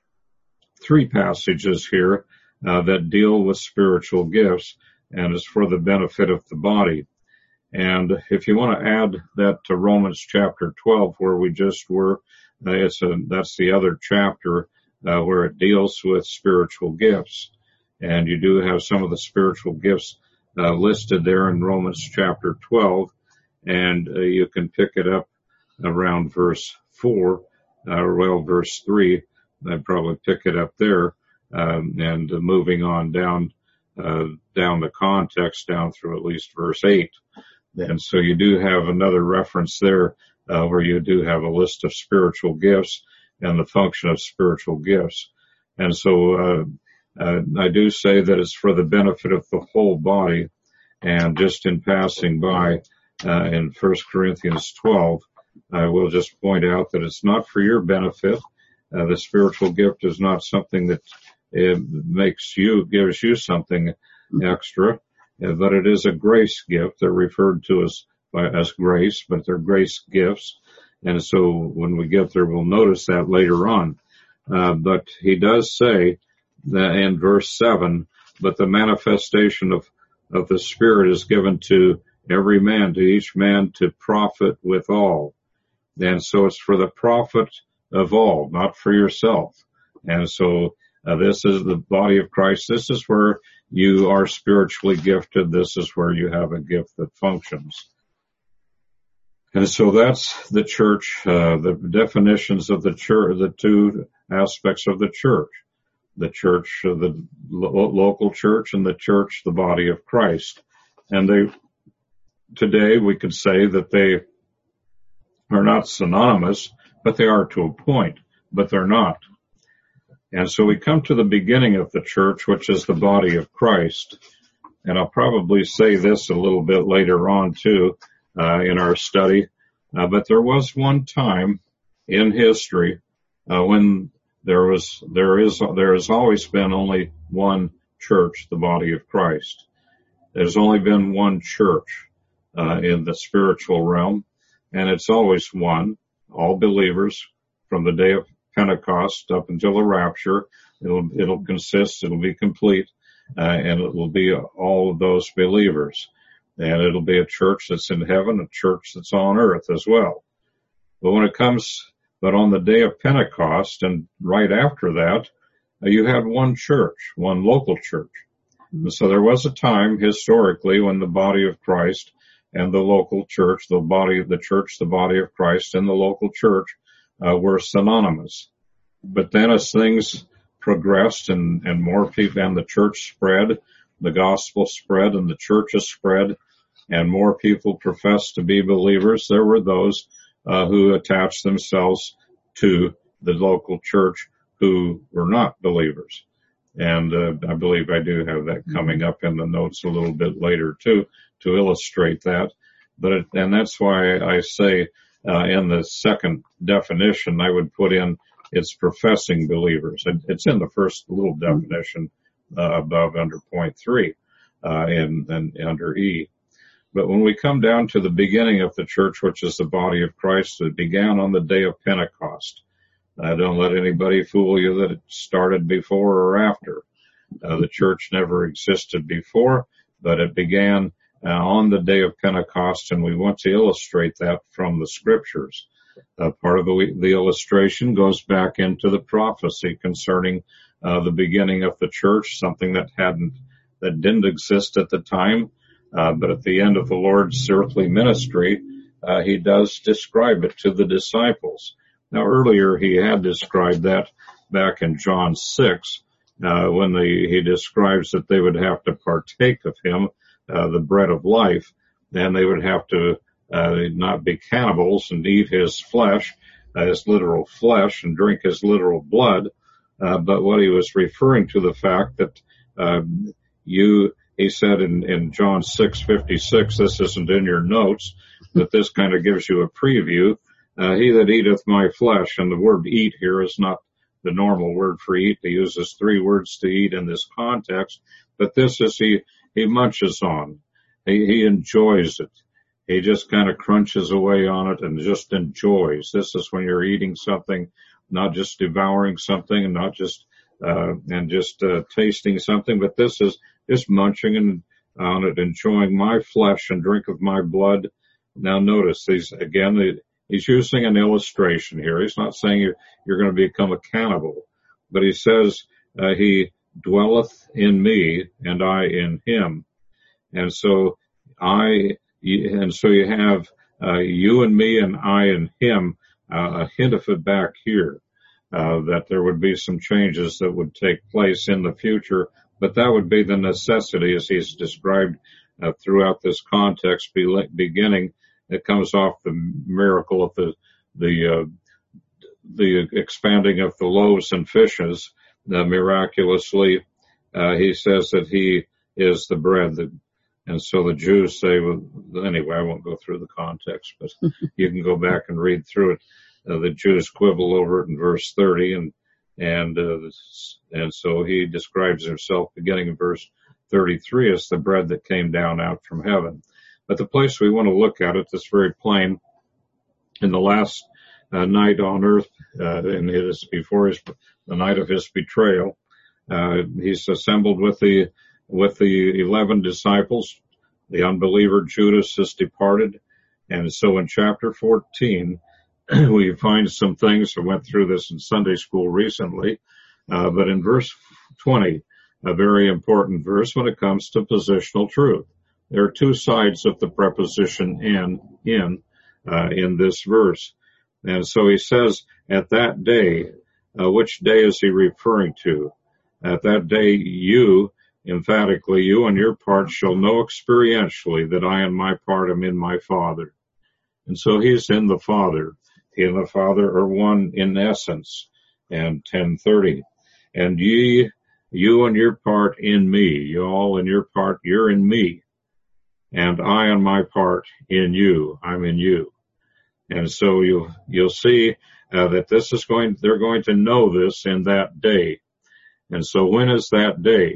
three passages here uh, that deal with spiritual gifts, and it's for the benefit of the body. And if you want to add that to Romans chapter twelve, where we just were, uh, it's a, that's the other chapter uh, where it deals with spiritual gifts. And you do have some of the spiritual gifts uh, listed there in Romans chapter twelve, and uh, you can pick it up around verse four, uh, well, verse three. I'd probably pick it up there, um, and uh, moving on down, uh, down the context, down through at least verse eight. And so you do have another reference there, uh, where you do have a list of spiritual gifts and the function of spiritual gifts. And so, uh, uh, I do say that it's for the benefit of the whole body. And just in passing by, uh, in First Corinthians twelve, I will just point out that it's not for your benefit. Uh, the spiritual gift is not something that uh, makes you, gives you something extra, uh, but it is a grace gift. They're referred to as, by, as grace, but they're grace gifts. And so when we get there, we'll notice that later on. Uh, but he does say that in verse seven, but the manifestation of, of the Spirit is given to every man, to each man to profit withal. And so it's for the profit of all, not for yourself. And so uh, this is the body of Christ. This is where you are spiritually gifted. This is where you have a gift that functions. And so that's the church, uh, the definitions of the church, the two aspects of the church. The church, uh, the lo- local church, and the church, the body of Christ. And they, today we could say that they are not synonymous, but they are to a point, but they're not. And so we come to the beginning of the church, which is the body of Christ. And I'll probably say this a little bit later on too, uh, in our study. Uh, but there was one time in history, uh, when there was, there is, there has always been only one church, the body of Christ. There's only been one church, uh, in the spiritual realm, and it's always one, all believers from the day of Pentecost up until the rapture. It'll, it'll consist, it'll be complete, uh, and it will be all of those believers. And it'll be a church that's in heaven, a church that's on earth as well. But when it comes, but on the day of Pentecost and right after that, uh, you had one church, one local church. And so there was a time historically when the body of Christ and the local church, the body of the church, the body of Christ, and the local church uh, were synonymous. But then as things progressed and, and more people, and the church spread, the gospel spread, and the churches spread, and more people professed to be believers, there were those uh, who attached themselves to the local church who were not believers. And uh, I believe I do have that coming up in the notes a little bit later too, to illustrate that. But it, and that's why I say uh, in the second definition I would put in it's professing believers. It, it's in the first little definition uh, above under point three uh, and, and under E. But when we come down to the beginning of the church, which is the body of Christ, it began on the day of Pentecost. Uh, don't let anybody fool you that it started before or after. Uh, the church never existed before, but it began uh, on the day of Pentecost, and we want to illustrate that from the scriptures. Uh, part of the, the illustration goes back into the prophecy concerning uh, the beginning of the church, something that hadn't, that didn't exist at the time. Uh, but at the end of the Lord's earthly ministry, uh, he does describe it to the disciples. Now earlier he had described that back in John six, uh, when the, he describes that they would have to partake of him, uh, the bread of life, and they would have to, uh, not be cannibals and eat his flesh, uh, his literal flesh, and drink his literal blood. Uh, but what he was referring to the fact that, uh, you, he said in, in John six fifty-six, this isn't in your notes, but this kind of gives you a preview. Uh, he that eateth my flesh, and the word eat here is not the normal word for eat. He uses three words to eat in this context, but this is he, he munches on. He, he enjoys it. He just kind of crunches away on it and just enjoys. This is when you're eating something, not just devouring something and not just, uh, and just, uh, tasting something, but this is just munching and on it, enjoying my flesh and drink of my blood. Now notice these, again, he's using an illustration here. He's not saying you're, you're going to become a cannibal, but he says, uh, he dwelleth in me and I in him. And so I, and so you have, uh, you and me and I and him, uh, a hint of it back here, uh, that there would be some changes that would take place in the future, but that would be the necessity as he's described, uh, throughout this context be, beginning. It comes off the miracle of the, the, uh, the expanding of the loaves and fishes, uh, miraculously. Uh, he says that he is the bread that, and so the Jews say, well, anyway, I won't go through the context, but you can go back and read through it. Uh, the Jews quibble over it in verse thirty, and, and, uh, and so he describes himself beginning in verse thirty-three as the bread that came down out from heaven. But the place we want to look at it is very plain. In the last uh, night on earth, uh, and it is before his, the night of his betrayal, uh, he's assembled with the, with the eleven disciples, The unbeliever Judas has departed. And so in chapter fourteen, we find some things. I went through this in Sunday school recently, uh, but in verse twenty, a very important verse when it comes to positional truth. There are two sides of the preposition in, in, uh, in this verse. And so he says, at that day, uh, which day is he referring to? At that day, you, emphatically, you and your part shall know experientially that I and my part am in my Father. And so he's in the Father. He and the Father are one in essence. And ten thirty. And ye, you and your part in me, you all and your part, you're in me. And I and my part in you, I'm in you. And so you'll, you'll see uh, that this is going, they're going to know this in that day. And so when is that day?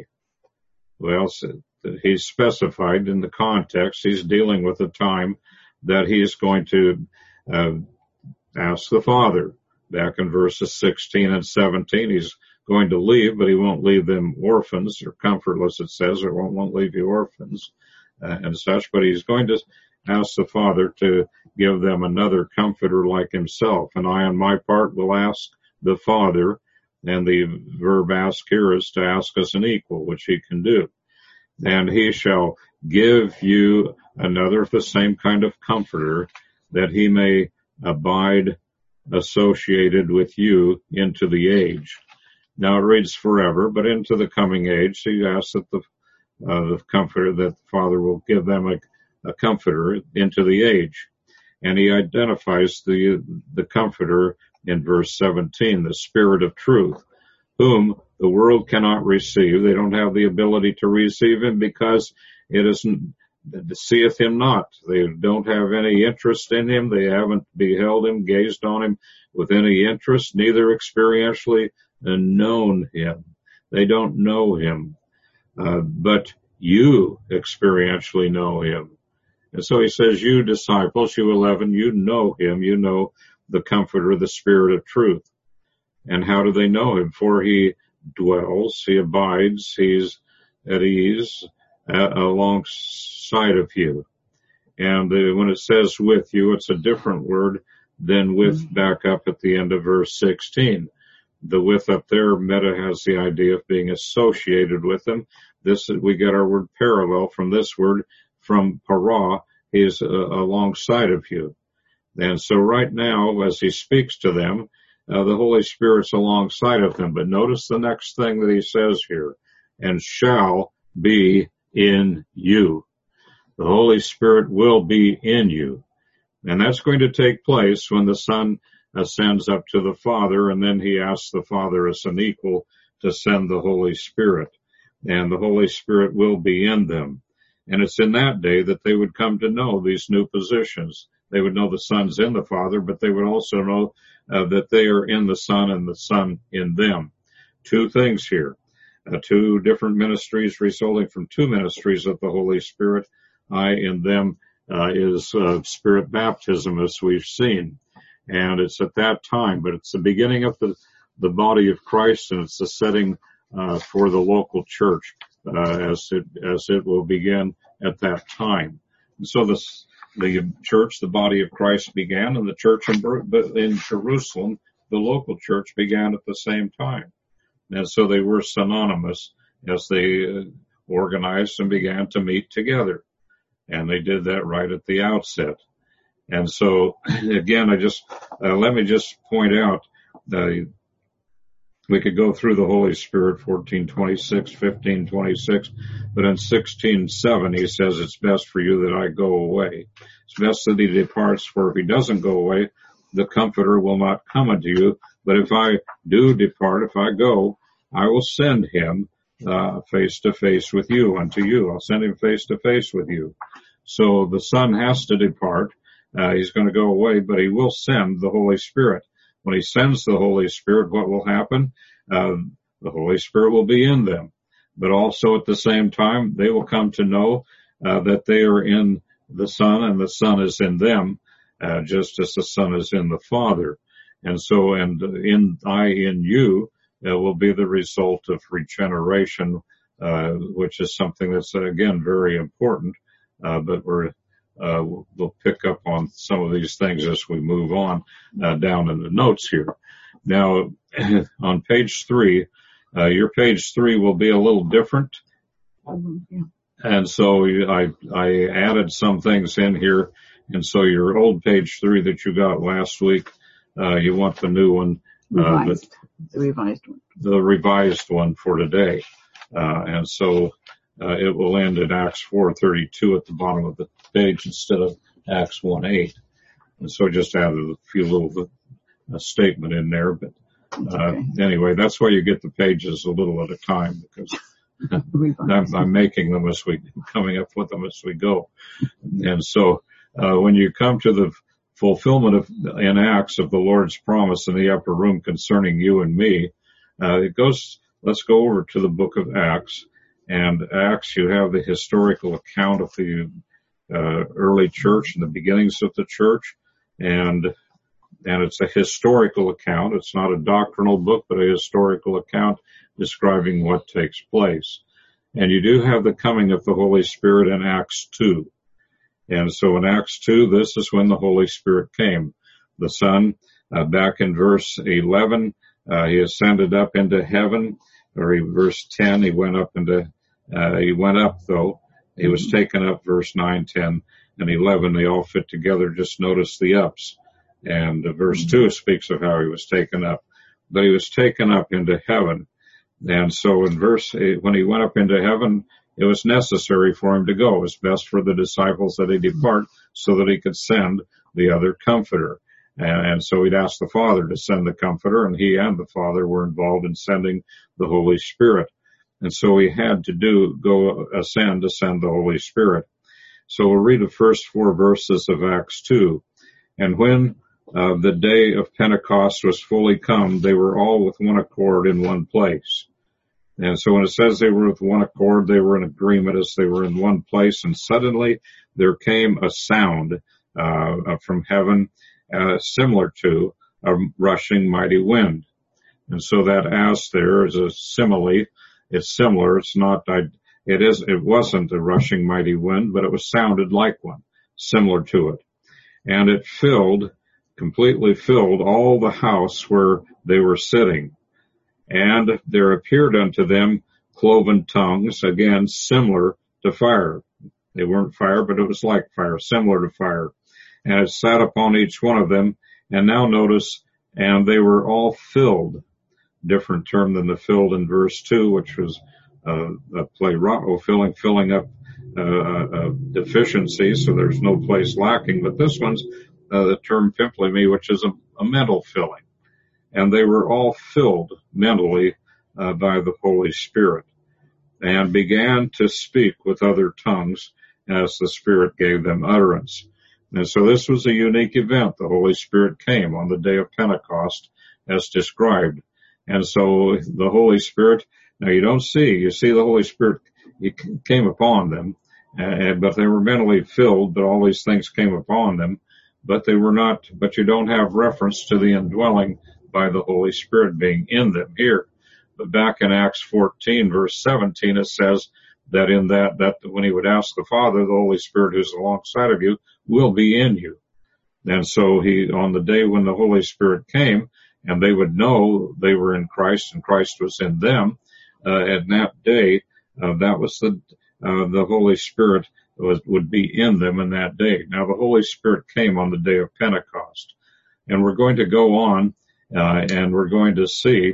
Well, he's specified in the context. He's dealing with a time that he's going to uh, ask the Father. Back in verses sixteen and seventeen, he's going to leave, but he won't leave them orphans or comfortless, it says, or won't, won't leave you orphans uh, and such. But he's going to ask the Father to give them another comforter like himself. And I, on my part, will ask the Father. And the verb ask here is to ask as an equal, which he can do. And he shall give you another, the same kind of comforter, that he may abide associated with you into the age. Now it reads forever, but into the coming age. So he asks that the, uh, the comforter, that the Father will give them a, a comforter into the age. And he identifies the, the comforter in verse seventeen, the Spirit of truth, whom the world cannot receive. They don't have the ability to receive him because it isn't, seeth him not. They don't have any interest in him. They haven't beheld him, gazed on him with any interest, neither experientially known him. They don't know him. Uh, but you experientially know him. And so he says, you disciples, you eleven, you know him, you know the Comforter, the Spirit of truth. And how do they know him? For he dwells, he abides, he's at ease uh, alongside of you. And uh, when it says with you, it's a different word than with mm-hmm. back up at the end of verse sixteen. The with up there, meta has the idea of being associated with them. This, we get our word parallel from this word, from para, he is uh, alongside of you. And so right now, as he speaks to them, uh, the Holy Spirit's alongside of them. But notice the next thing that he says here, and shall be in you. The Holy Spirit will be in you. And that's going to take place when the Son ascends up to the Father, and then he asks the Father as an equal to send the Holy Spirit. And the Holy Spirit will be in them. And it's in that day that they would come to know these new positions. They would know the Son's in the Father, but they would also know uh, that they are in the Son and the Son in them. Two things here. Uh, two different ministries resulting from two ministries of the Holy Spirit. I in them uh, is uh, Spirit baptism, as we've seen. And it's at that time, but it's the beginning of the, the body of Christ, and it's the setting uh, for the local church uh, as it as it will begin at that time. And so this, the church, the body of Christ began, and the church in, in Jerusalem, the local church, began at the same time. And so they were synonymous as they uh, organized and began to meet together. And they did that right at the outset. And so, again, I just, uh, let me just point out, uh, we could go through the Holy Spirit, fourteen twenty-six, fifteen twenty-six, but in sixteen seven, he says, it's best for you that I go away. It's best that he departs, for if he doesn't go away, the Comforter will not come unto you. But if I do depart, if I go, I will send him, uh, face to face with you, unto you. I'll send him face to face with you. So the Son has to depart. Uh, he's going to go away, but he will send the Holy Spirit. When he sends the Holy Spirit, what will happen? Uh, the Holy Spirit will be in them. But also at the same time, they will come to know uh, that they are in the Son and the Son is in them, uh, just as the Son is in the Father. And so, and in I in you uh, will be the result of regeneration, uh, which is something that's, again, very important. uh, but we're uh, we'll pick up on some of these things as we move on uh, down in the notes here. Now, on page three, uh, your page three will be a little different. Yeah. And so I, I added some things in here. And so your old page three that you got last week, uh, you want the new one, uh, Revised. The revised one. the revised one for today. Uh, and so, uh, it will end at Acts four thirty-two at the bottom of the page instead of Acts one eight. And so just added a few little, a statement in there. But, uh, okay. Anyway, that's why you get the pages a little at a time, because I'm, I'm making them as we, coming up with them as we go. And so, uh, when you come to the fulfillment of, in Acts of the Lord's promise in the upper room concerning you and me, uh, it goes, let's go over to the book of Acts. And Acts, you have the historical account of the, uh, early church and the beginnings of the church. And, and it's a historical account. It's not a doctrinal book, but a historical account describing what takes place. And you do have the coming of the Holy Spirit in Acts two. And so in Acts two, this is when the Holy Spirit came. The Son, uh, back in verse eleven, uh, he ascended up into heaven, or he, verse ten, he went up into, uh, he went up though. He was taken up, verse nine, ten, and eleven. They all fit together. Just notice the ups. And uh, verse two speaks of how he was taken up. But he was taken up into heaven. And so in verse eight, when he went up into heaven, it was necessary for him to go. It was best for the disciples that he depart so that he could send the other comforter. And, and so he'd asked the Father to send the comforter, and he and the Father were involved in sending the Holy Spirit. And so he had to do, go ascend to send the Holy Spirit. So we'll read the first four verses of Acts two. And when uh, the day of Pentecost was fully come, they were all with one accord in one place. And so when it says they were with one accord, they were in agreement as they were in one place. And suddenly there came a sound uh, from heaven uh, similar to a rushing mighty wind. And so that as there is a simile. It's similar. It's not, it is, it wasn't a rushing mighty wind, but it was sounded like one, similar to it. And it filled, completely filled all the house where they were sitting. And there appeared unto them cloven tongues, again, similar to fire. They weren't fire, but it was like fire, similar to fire. And it sat upon each one of them. And now notice, and they were all filled. Different term than the filled in verse two, which was uh, a plerao, filling, filling up uh, a deficiency, so there's no place lacking. But this one's uh, the term pimplemi, which is a, a mental filling. And they were all filled mentally uh, by the Holy Spirit, and began to speak with other tongues as the Spirit gave them utterance. And so this was a unique event. The Holy Spirit came on the day of Pentecost as described. And so the Holy Spirit, now you don't see, you see the Holy Spirit, he came upon them, uh, but they were mentally filled, but all these things came upon them, but they were not, but you don't have reference to the indwelling by the Holy Spirit being in them here. But back in Acts fourteen, verse seventeen, it says that in that, that when he would ask the Father, the Holy Spirit who's alongside of you will be in you. And so he, on the day when the Holy Spirit came, and they would know they were in Christ and Christ was in them, uh, and that day, uh, that was the, uh, the Holy Spirit was, would be in them in that day. Now the Holy Spirit came on the day of Pentecost, and we're going to go on, uh, and we're going to see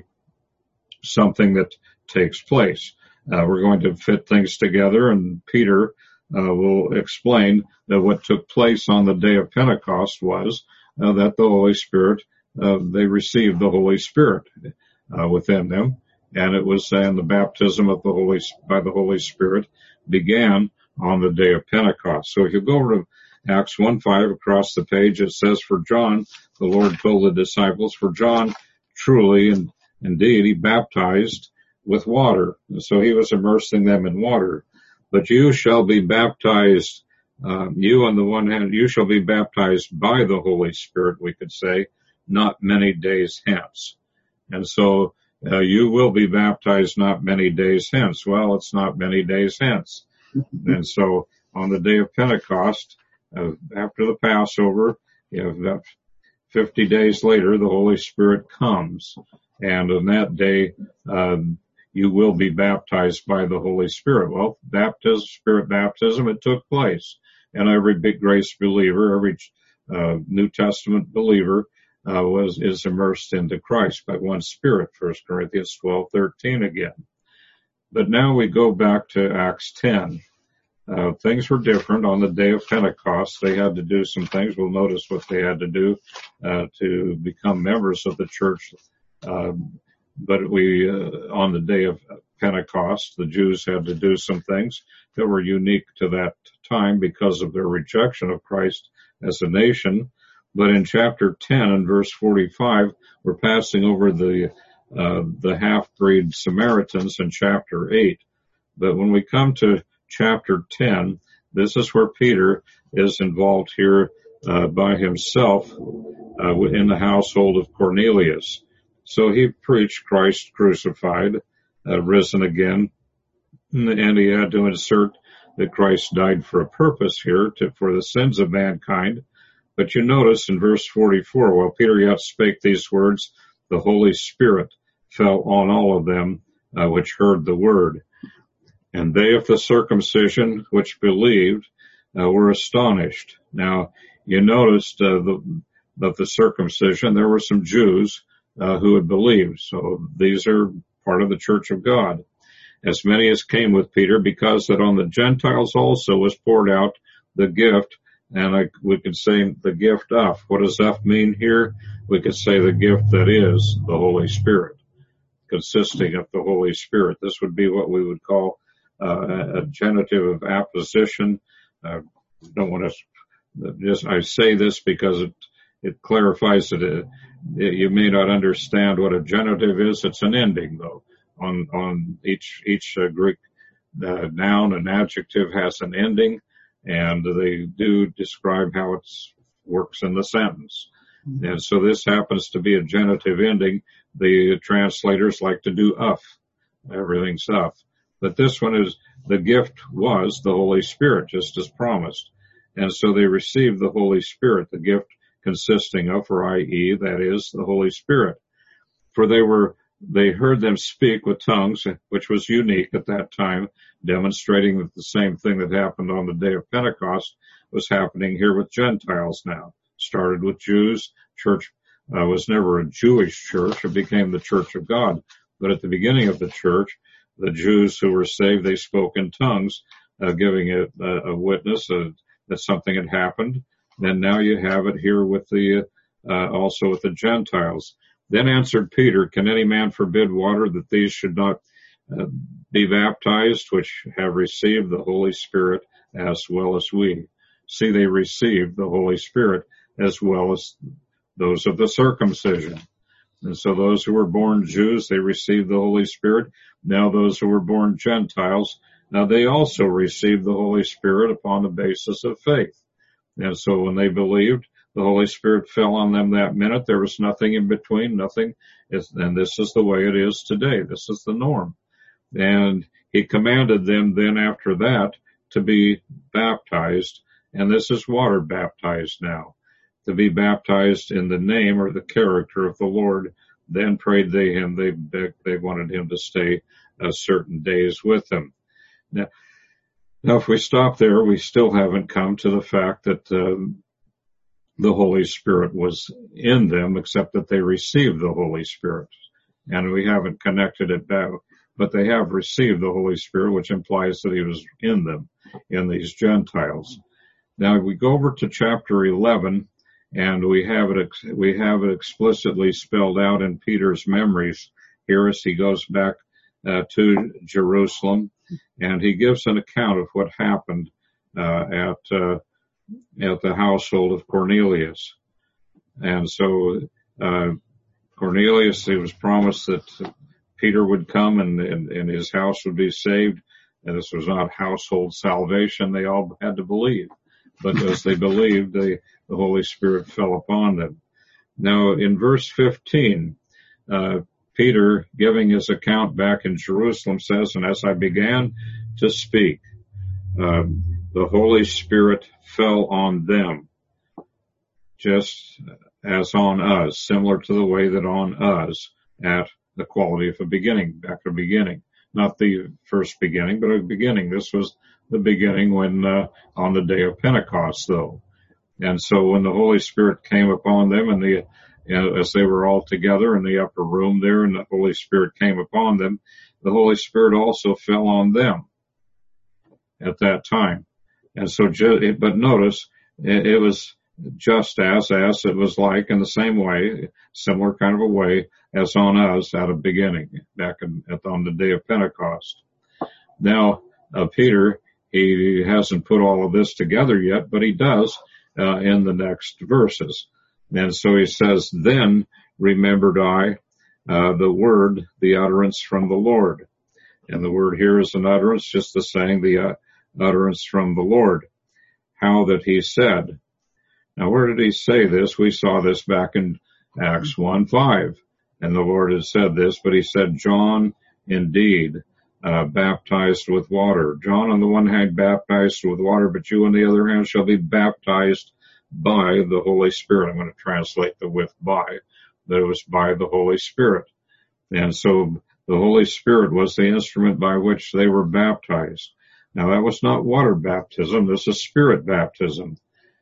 something that takes place. Uh, we're going to fit things together, and Peter, uh, will explain that what took place on the day of Pentecost was, uh, that the Holy Spirit Uh, they received the Holy Spirit uh, within them, and it was and the baptism of the Holy by the Holy Spirit began on the day of Pentecost. So if you go over to Acts one five across the page, it says, "For John, the Lord told the disciples, for John truly and indeed he baptized with water, so he was immersing them in water. But you shall be baptized, uh, you on the one hand, you shall be baptized by the Holy Spirit," we could say, "not many days hence." And so uh, you will be baptized not many days hence. Well, it's not many days hence. And so on the day of Pentecost, uh, after the Passover, you have that fifty days later, the Holy Spirit comes. And on that day, um, you will be baptized by the Holy Spirit. Well, baptism, Spirit baptism, it took place. And every big grace believer, every uh, New Testament believer uh, was is immersed into Christ by one Spirit, First Corinthians twelve thirteen again. But now we go back to Acts ten. Uh, things were different on the day of Pentecost. They had to do some things. We'll notice what they had to do uh, to become members of the church. Uh, but we, uh, on the day of Pentecost, the Jews had to do some things that were unique to that time because of their rejection of Christ as a nation. But in chapter ten and verse forty-five, we're passing over the uh, the half-breed Samaritans in chapter eight. But when we come to chapter ten, this is where Peter is involved here uh, by himself uh, in the household of Cornelius. So he preached Christ crucified, uh, risen again, and he had to insert that Christ died for a purpose here, to, for the sins of mankind. But you notice in verse forty-four, while Peter yet spake these words, the Holy Spirit fell on all of them uh, which heard the word. And they of the circumcision which believed uh, were astonished. Now, you noticed uh, the, that the circumcision, there were some Jews uh, who had believed. So these are part of the church of God. As many as came with Peter, because that on the Gentiles also was poured out the gift. And I, we could say the gift of. What does F mean here? We could say the gift that is the Holy Spirit, consisting of the Holy Spirit. This would be what we would call Uh, a genitive of apposition. I uh, don't want to just, I say this because it, it clarifies that it, it, you may not understand what a genitive is. It's an ending though. On, on each, each uh, Greek uh, noun and adjective has an ending, and they do describe how it works in the sentence. Mm-hmm. And so this happens to be a genitive ending. The translators like to do of. Everything's of. But this one is, the gift was the Holy Spirit, just as promised. And so they received the Holy Spirit, the gift consisting of, or that is, that is, the Holy Spirit. For they were, they heard them speak with tongues, which was unique at that time, demonstrating that the same thing that happened on the day of Pentecost was happening here with Gentiles now. Started with Jews. Church uh, was never a Jewish church. It became the church of God. But at the beginning of the church, the Jews who were saved, they spoke in tongues, uh, giving a, a witness uh, that something had happened. And now you have it here with the, uh, also with the Gentiles. Then answered Peter, can any man forbid water that these should not uh, be baptized, which have received the Holy Spirit as well as we? See, they received the Holy Spirit as well as those of the circumcision. And so those who were born Jews, they received the Holy Spirit. Now those who were born Gentiles, now they also received the Holy Spirit upon the basis of faith. And so when they believed, the Holy Spirit fell on them that minute. There was nothing in between, nothing. And this is the way it is today. This is the norm. And he commanded them then after that to be baptized. And this is water baptized now. To be baptized in the name or the character of the Lord. Then prayed they him, they begged, they wanted him to stay uh, certain days with them. Now, now, if we stop there, we still haven't come to the fact that uh, the Holy Spirit was in them, except that they received the Holy Spirit. And we haven't connected it back, but they have received the Holy Spirit, which implies that he was in them, in these Gentiles. Now, we go over to chapter eleven. And we have it, we have it explicitly spelled out in Peter's memories here as he goes back uh, to Jerusalem, and he gives an account of what happened uh, at uh, at the household of Cornelius. And so uh, Cornelius, it was promised that Peter would come and, and, and his house would be saved. And this was not household salvation; they all had to believe. But as they believed, they, the Holy Spirit fell upon them. Now, in verse fifteen, uh, Peter, giving his account back in Jerusalem, says, and as I began to speak, uh, the Holy Spirit fell on them, just as on us, similar to the way that on us at the quality of a beginning, back at the beginning. Not the first beginning, but a beginning. This was the beginning when, uh, on the day of Pentecost, though. And so when the Holy Spirit came upon them and the, you know, as they were all together in the upper room there and the Holy Spirit came upon them, the Holy Spirit also fell on them at that time. And so, ju- but notice, it, it was just as, as it was like in the same way, similar kind of a way as on us at a beginning, back in, at, on the day of Pentecost. Now, uh, Peter, he hasn't put all of this together yet, but he does, uh, in the next verses. And so he says, then remembered I, uh, the word, the utterance from the Lord. And the word here is an utterance, just the saying, the uh, utterance from the Lord. How that he said. Now, where did he say this? We saw this back in Acts one five. And the Lord had said this, but he said, John indeed uh, baptized with water. John on the one hand baptized with water, but you on the other hand shall be baptized by the Holy Spirit. I'm going to translate the with by, that it was by the Holy Spirit. And so the Holy Spirit was the instrument by which they were baptized. Now that was not water baptism, this is spirit baptism.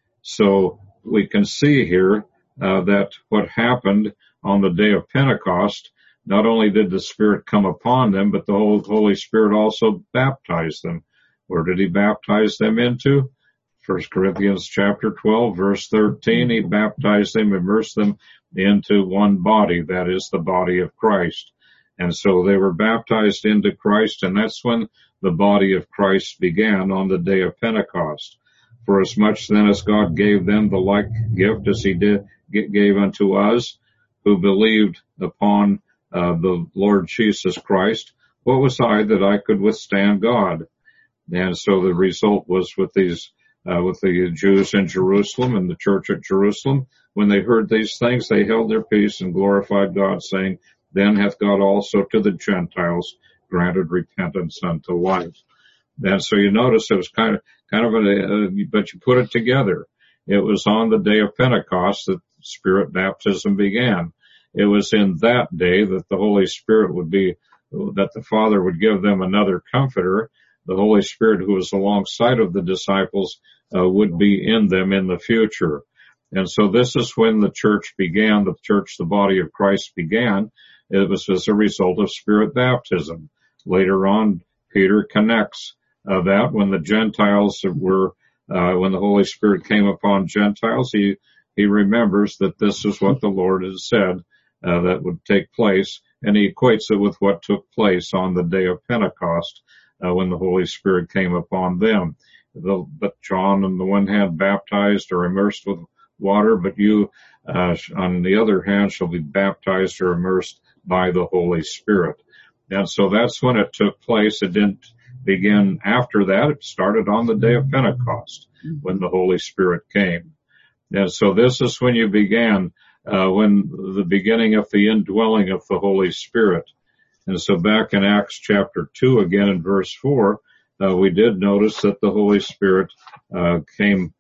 So we can see here uh, that what happened on the day of Pentecost, not only did the Spirit come upon them, but the Holy Spirit also baptized them. Where did he baptize them into? First Corinthians chapter twelve, verse thirteen, he baptized them, immersed them into one body, that is the body of Christ. And so they were baptized into Christ, and that's when the body of Christ began on the day of Pentecost. For as much then as God gave them the like gift as he did gave unto us, who believed upon uh, the Lord Jesus Christ, what was I that I could withstand God? And so the result was with these, uh, with the Jews in Jerusalem and the church at Jerusalem, when they heard these things, they held their peace and glorified God, saying, then hath God also to the Gentiles granted repentance unto life. And so you notice it was kind of, kind of a, uh, but you put it together. It was on the day of Pentecost that Spirit baptism began. It was in that day that the Holy Spirit would be, that the Father would give them another comforter. The Holy Spirit who was alongside of the disciples uh, would be in them in the future. And so this is when the church began, the church, the body of Christ began. It was as a result of Spirit baptism. Later on, Peter connects uh, that when the Gentiles were, uh, when the Holy Spirit came upon Gentiles, he, he remembers that this is what the Lord has said, uh, that would take place, and he equates it with what took place on the day of Pentecost, uh, when the Holy Spirit came upon them. The, but John on the one hand baptized or immersed with water, but you, uh, on the other hand shall be baptized or immersed by the Holy Spirit. And so that's when it took place. It didn't begin after that. It started on the day of Pentecost when the Holy Spirit came. And so this is when you began, uh, when the beginning of the indwelling of the Holy Spirit. And so back in Acts chapter two, again in verse four, uh, we did notice that the Holy Spirit, uh, came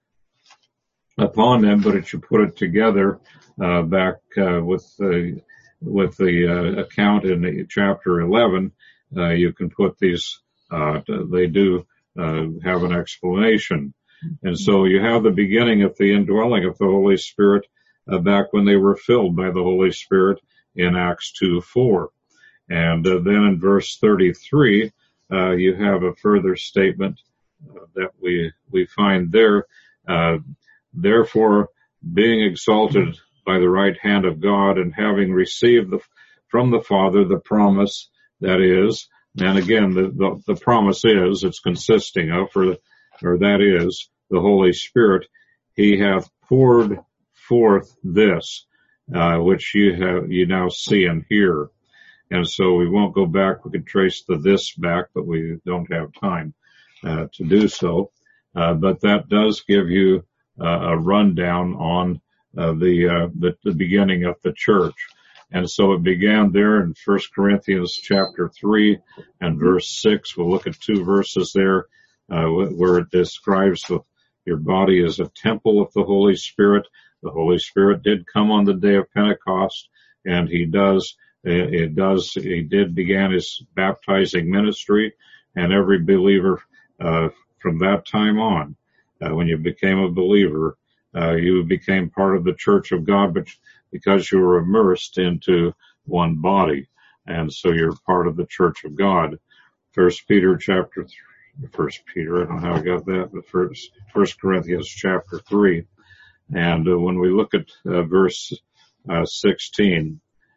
upon them, but it should put it together, uh, back, uh, with the, with the, uh, account in the chapter eleven, uh, you can put these, uh, they do, uh, have an explanation. And so you have the beginning of the indwelling of the Holy Spirit, uh, back when they were filled by the Holy Spirit in Acts two four. And uh, then in verse thirty-three, uh, you have a further statement uh, that we, we find there, uh, therefore being exalted by the right hand of God and having received the, from the Father the promise that is, and again, the, the, the promise is, it's consisting of, or, or that is, the Holy Spirit, he hath poured forth this, uh, which you have, you now see and hear. And so we won't go back. We could trace the this back, but we don't have time, uh, to do so. Uh, but that does give you uh, a rundown on uh, the, uh, the, the beginning of the church. And so it began there in First Corinthians chapter three and verse six. We'll look at two verses there. uh, where it describes the, your body as a temple of the Holy Spirit. The Holy Spirit did come on the day of Pentecost, and he does, it does, he did began his baptizing ministry, and every believer, uh, from that time on, uh, when you became a believer, uh, you became part of the church of God, but because you were immersed into one body. And so you're part of the church of God. First Peter chapter three, First Peter, I don't know how I got that, but first, First Corinthians chapter three. And uh, when we look at uh, verse uh, sixteen,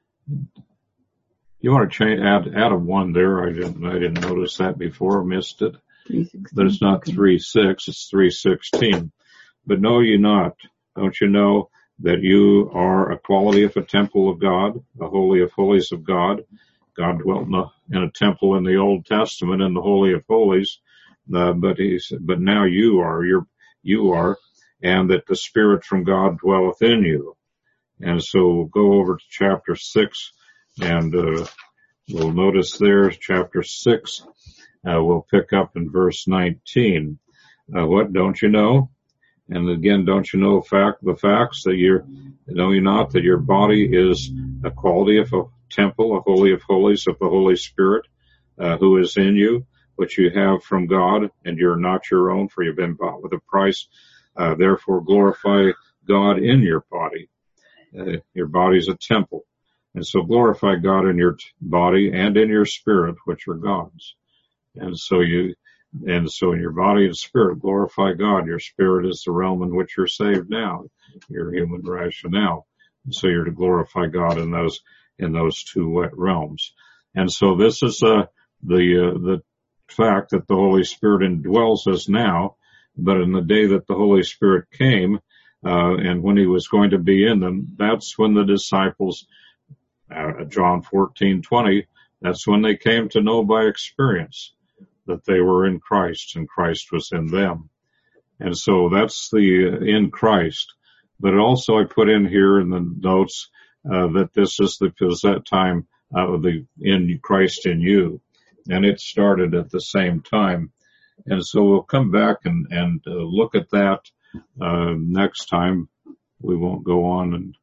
you want to change, add, add a one there. I didn't, I didn't notice that before, missed it. But it's not three six, it's three sixteen. But know ye not, don't you know that you are a quality of a temple of God, the holy of holies of God? God dwelt in a, in a temple in the Old Testament in the Holy of Holies, uh, but he's, but now you are, you're, you are, and that the Spirit from God dwelleth in you. And so we'll go over to chapter six, and uh, we'll notice there, chapter six, uh, we'll pick up in verse nineteen. Uh, what don't you know? And again, don't you know fact, the facts that you're, know you not that your body is a quality of a temple, a holy of holies of the Holy Spirit, uh, who is in you, which you have from God, and you're not your own, for you've been bought with a price. Uh, therefore glorify God in your body. Uh, your body is a temple. And so glorify God in your t- body and in your spirit, which are God's. And so you, and so in your body and spirit, glorify God. Your spirit is the realm in which you're saved now, your human rationale. And so you're to glorify God in those, in those two realms. And so this is, uh, the, uh, the fact that the Holy Spirit indwells us now, but in the day that the Holy Spirit came, uh, and when he was going to be in them, that's when the disciples, uh, John fourteen twenty, that's when they came to know by experience that they were in Christ and Christ was in them. And so that's the uh, in Christ. But also I put in here in the notes, uh, that this is the, because that time, uh, the in Christ in you. And it started at the same time. And so we'll come back and, and uh, look at that, uh, next time. We won't go on and,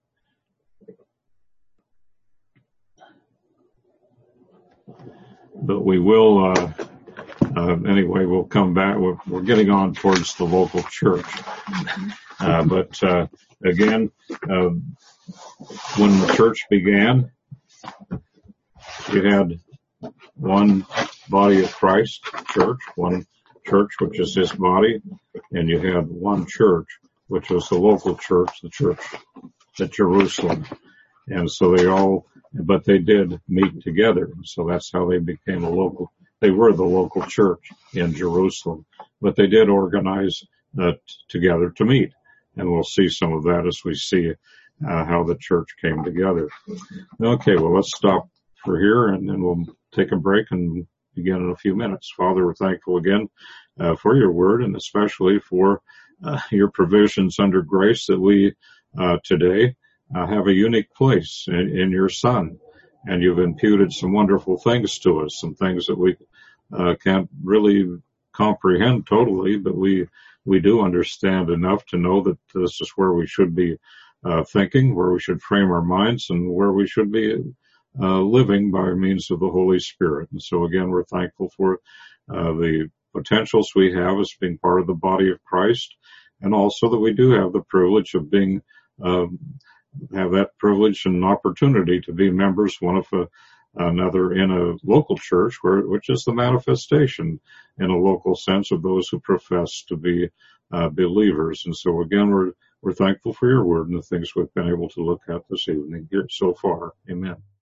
but we will, uh, uh, anyway, we'll come back. We're, we're getting on towards the local church. Uh, but, uh, again, uh, when the church began, you had one body of Christ, church, one church, which is his body, and you had one church, which was the local church, the church at Jerusalem. And so they all, but they did meet together. So that's how they became a local, they were the local church in Jerusalem, but they did organize uh, t- together to meet. And we'll see some of that as we see uh, how the church came together. Okay, well, let's stop for here, and then we'll take a break and begin in a few minutes. Father, we're thankful again uh, for your word, and especially for uh, your provisions under grace that we uh, today uh, have a unique place in, in your Son. And you've imputed some wonderful things to us, some things that we uh, can't really comprehend totally, but we we do understand enough to know that this is where we should be uh, thinking, where we should frame our minds, and where we should be uh, living by means of the Holy Spirit. And so again, we're thankful for uh, the potentials we have as being part of the body of Christ, and also that we do have the privilege of being, um, have that privilege and opportunity to be members, one of a, another in a local church, where, which is the manifestation in a local sense of those who profess to be uh, believers. And so again, we're, we're thankful for your word and the things we've been able to look at this evening here so far. Amen.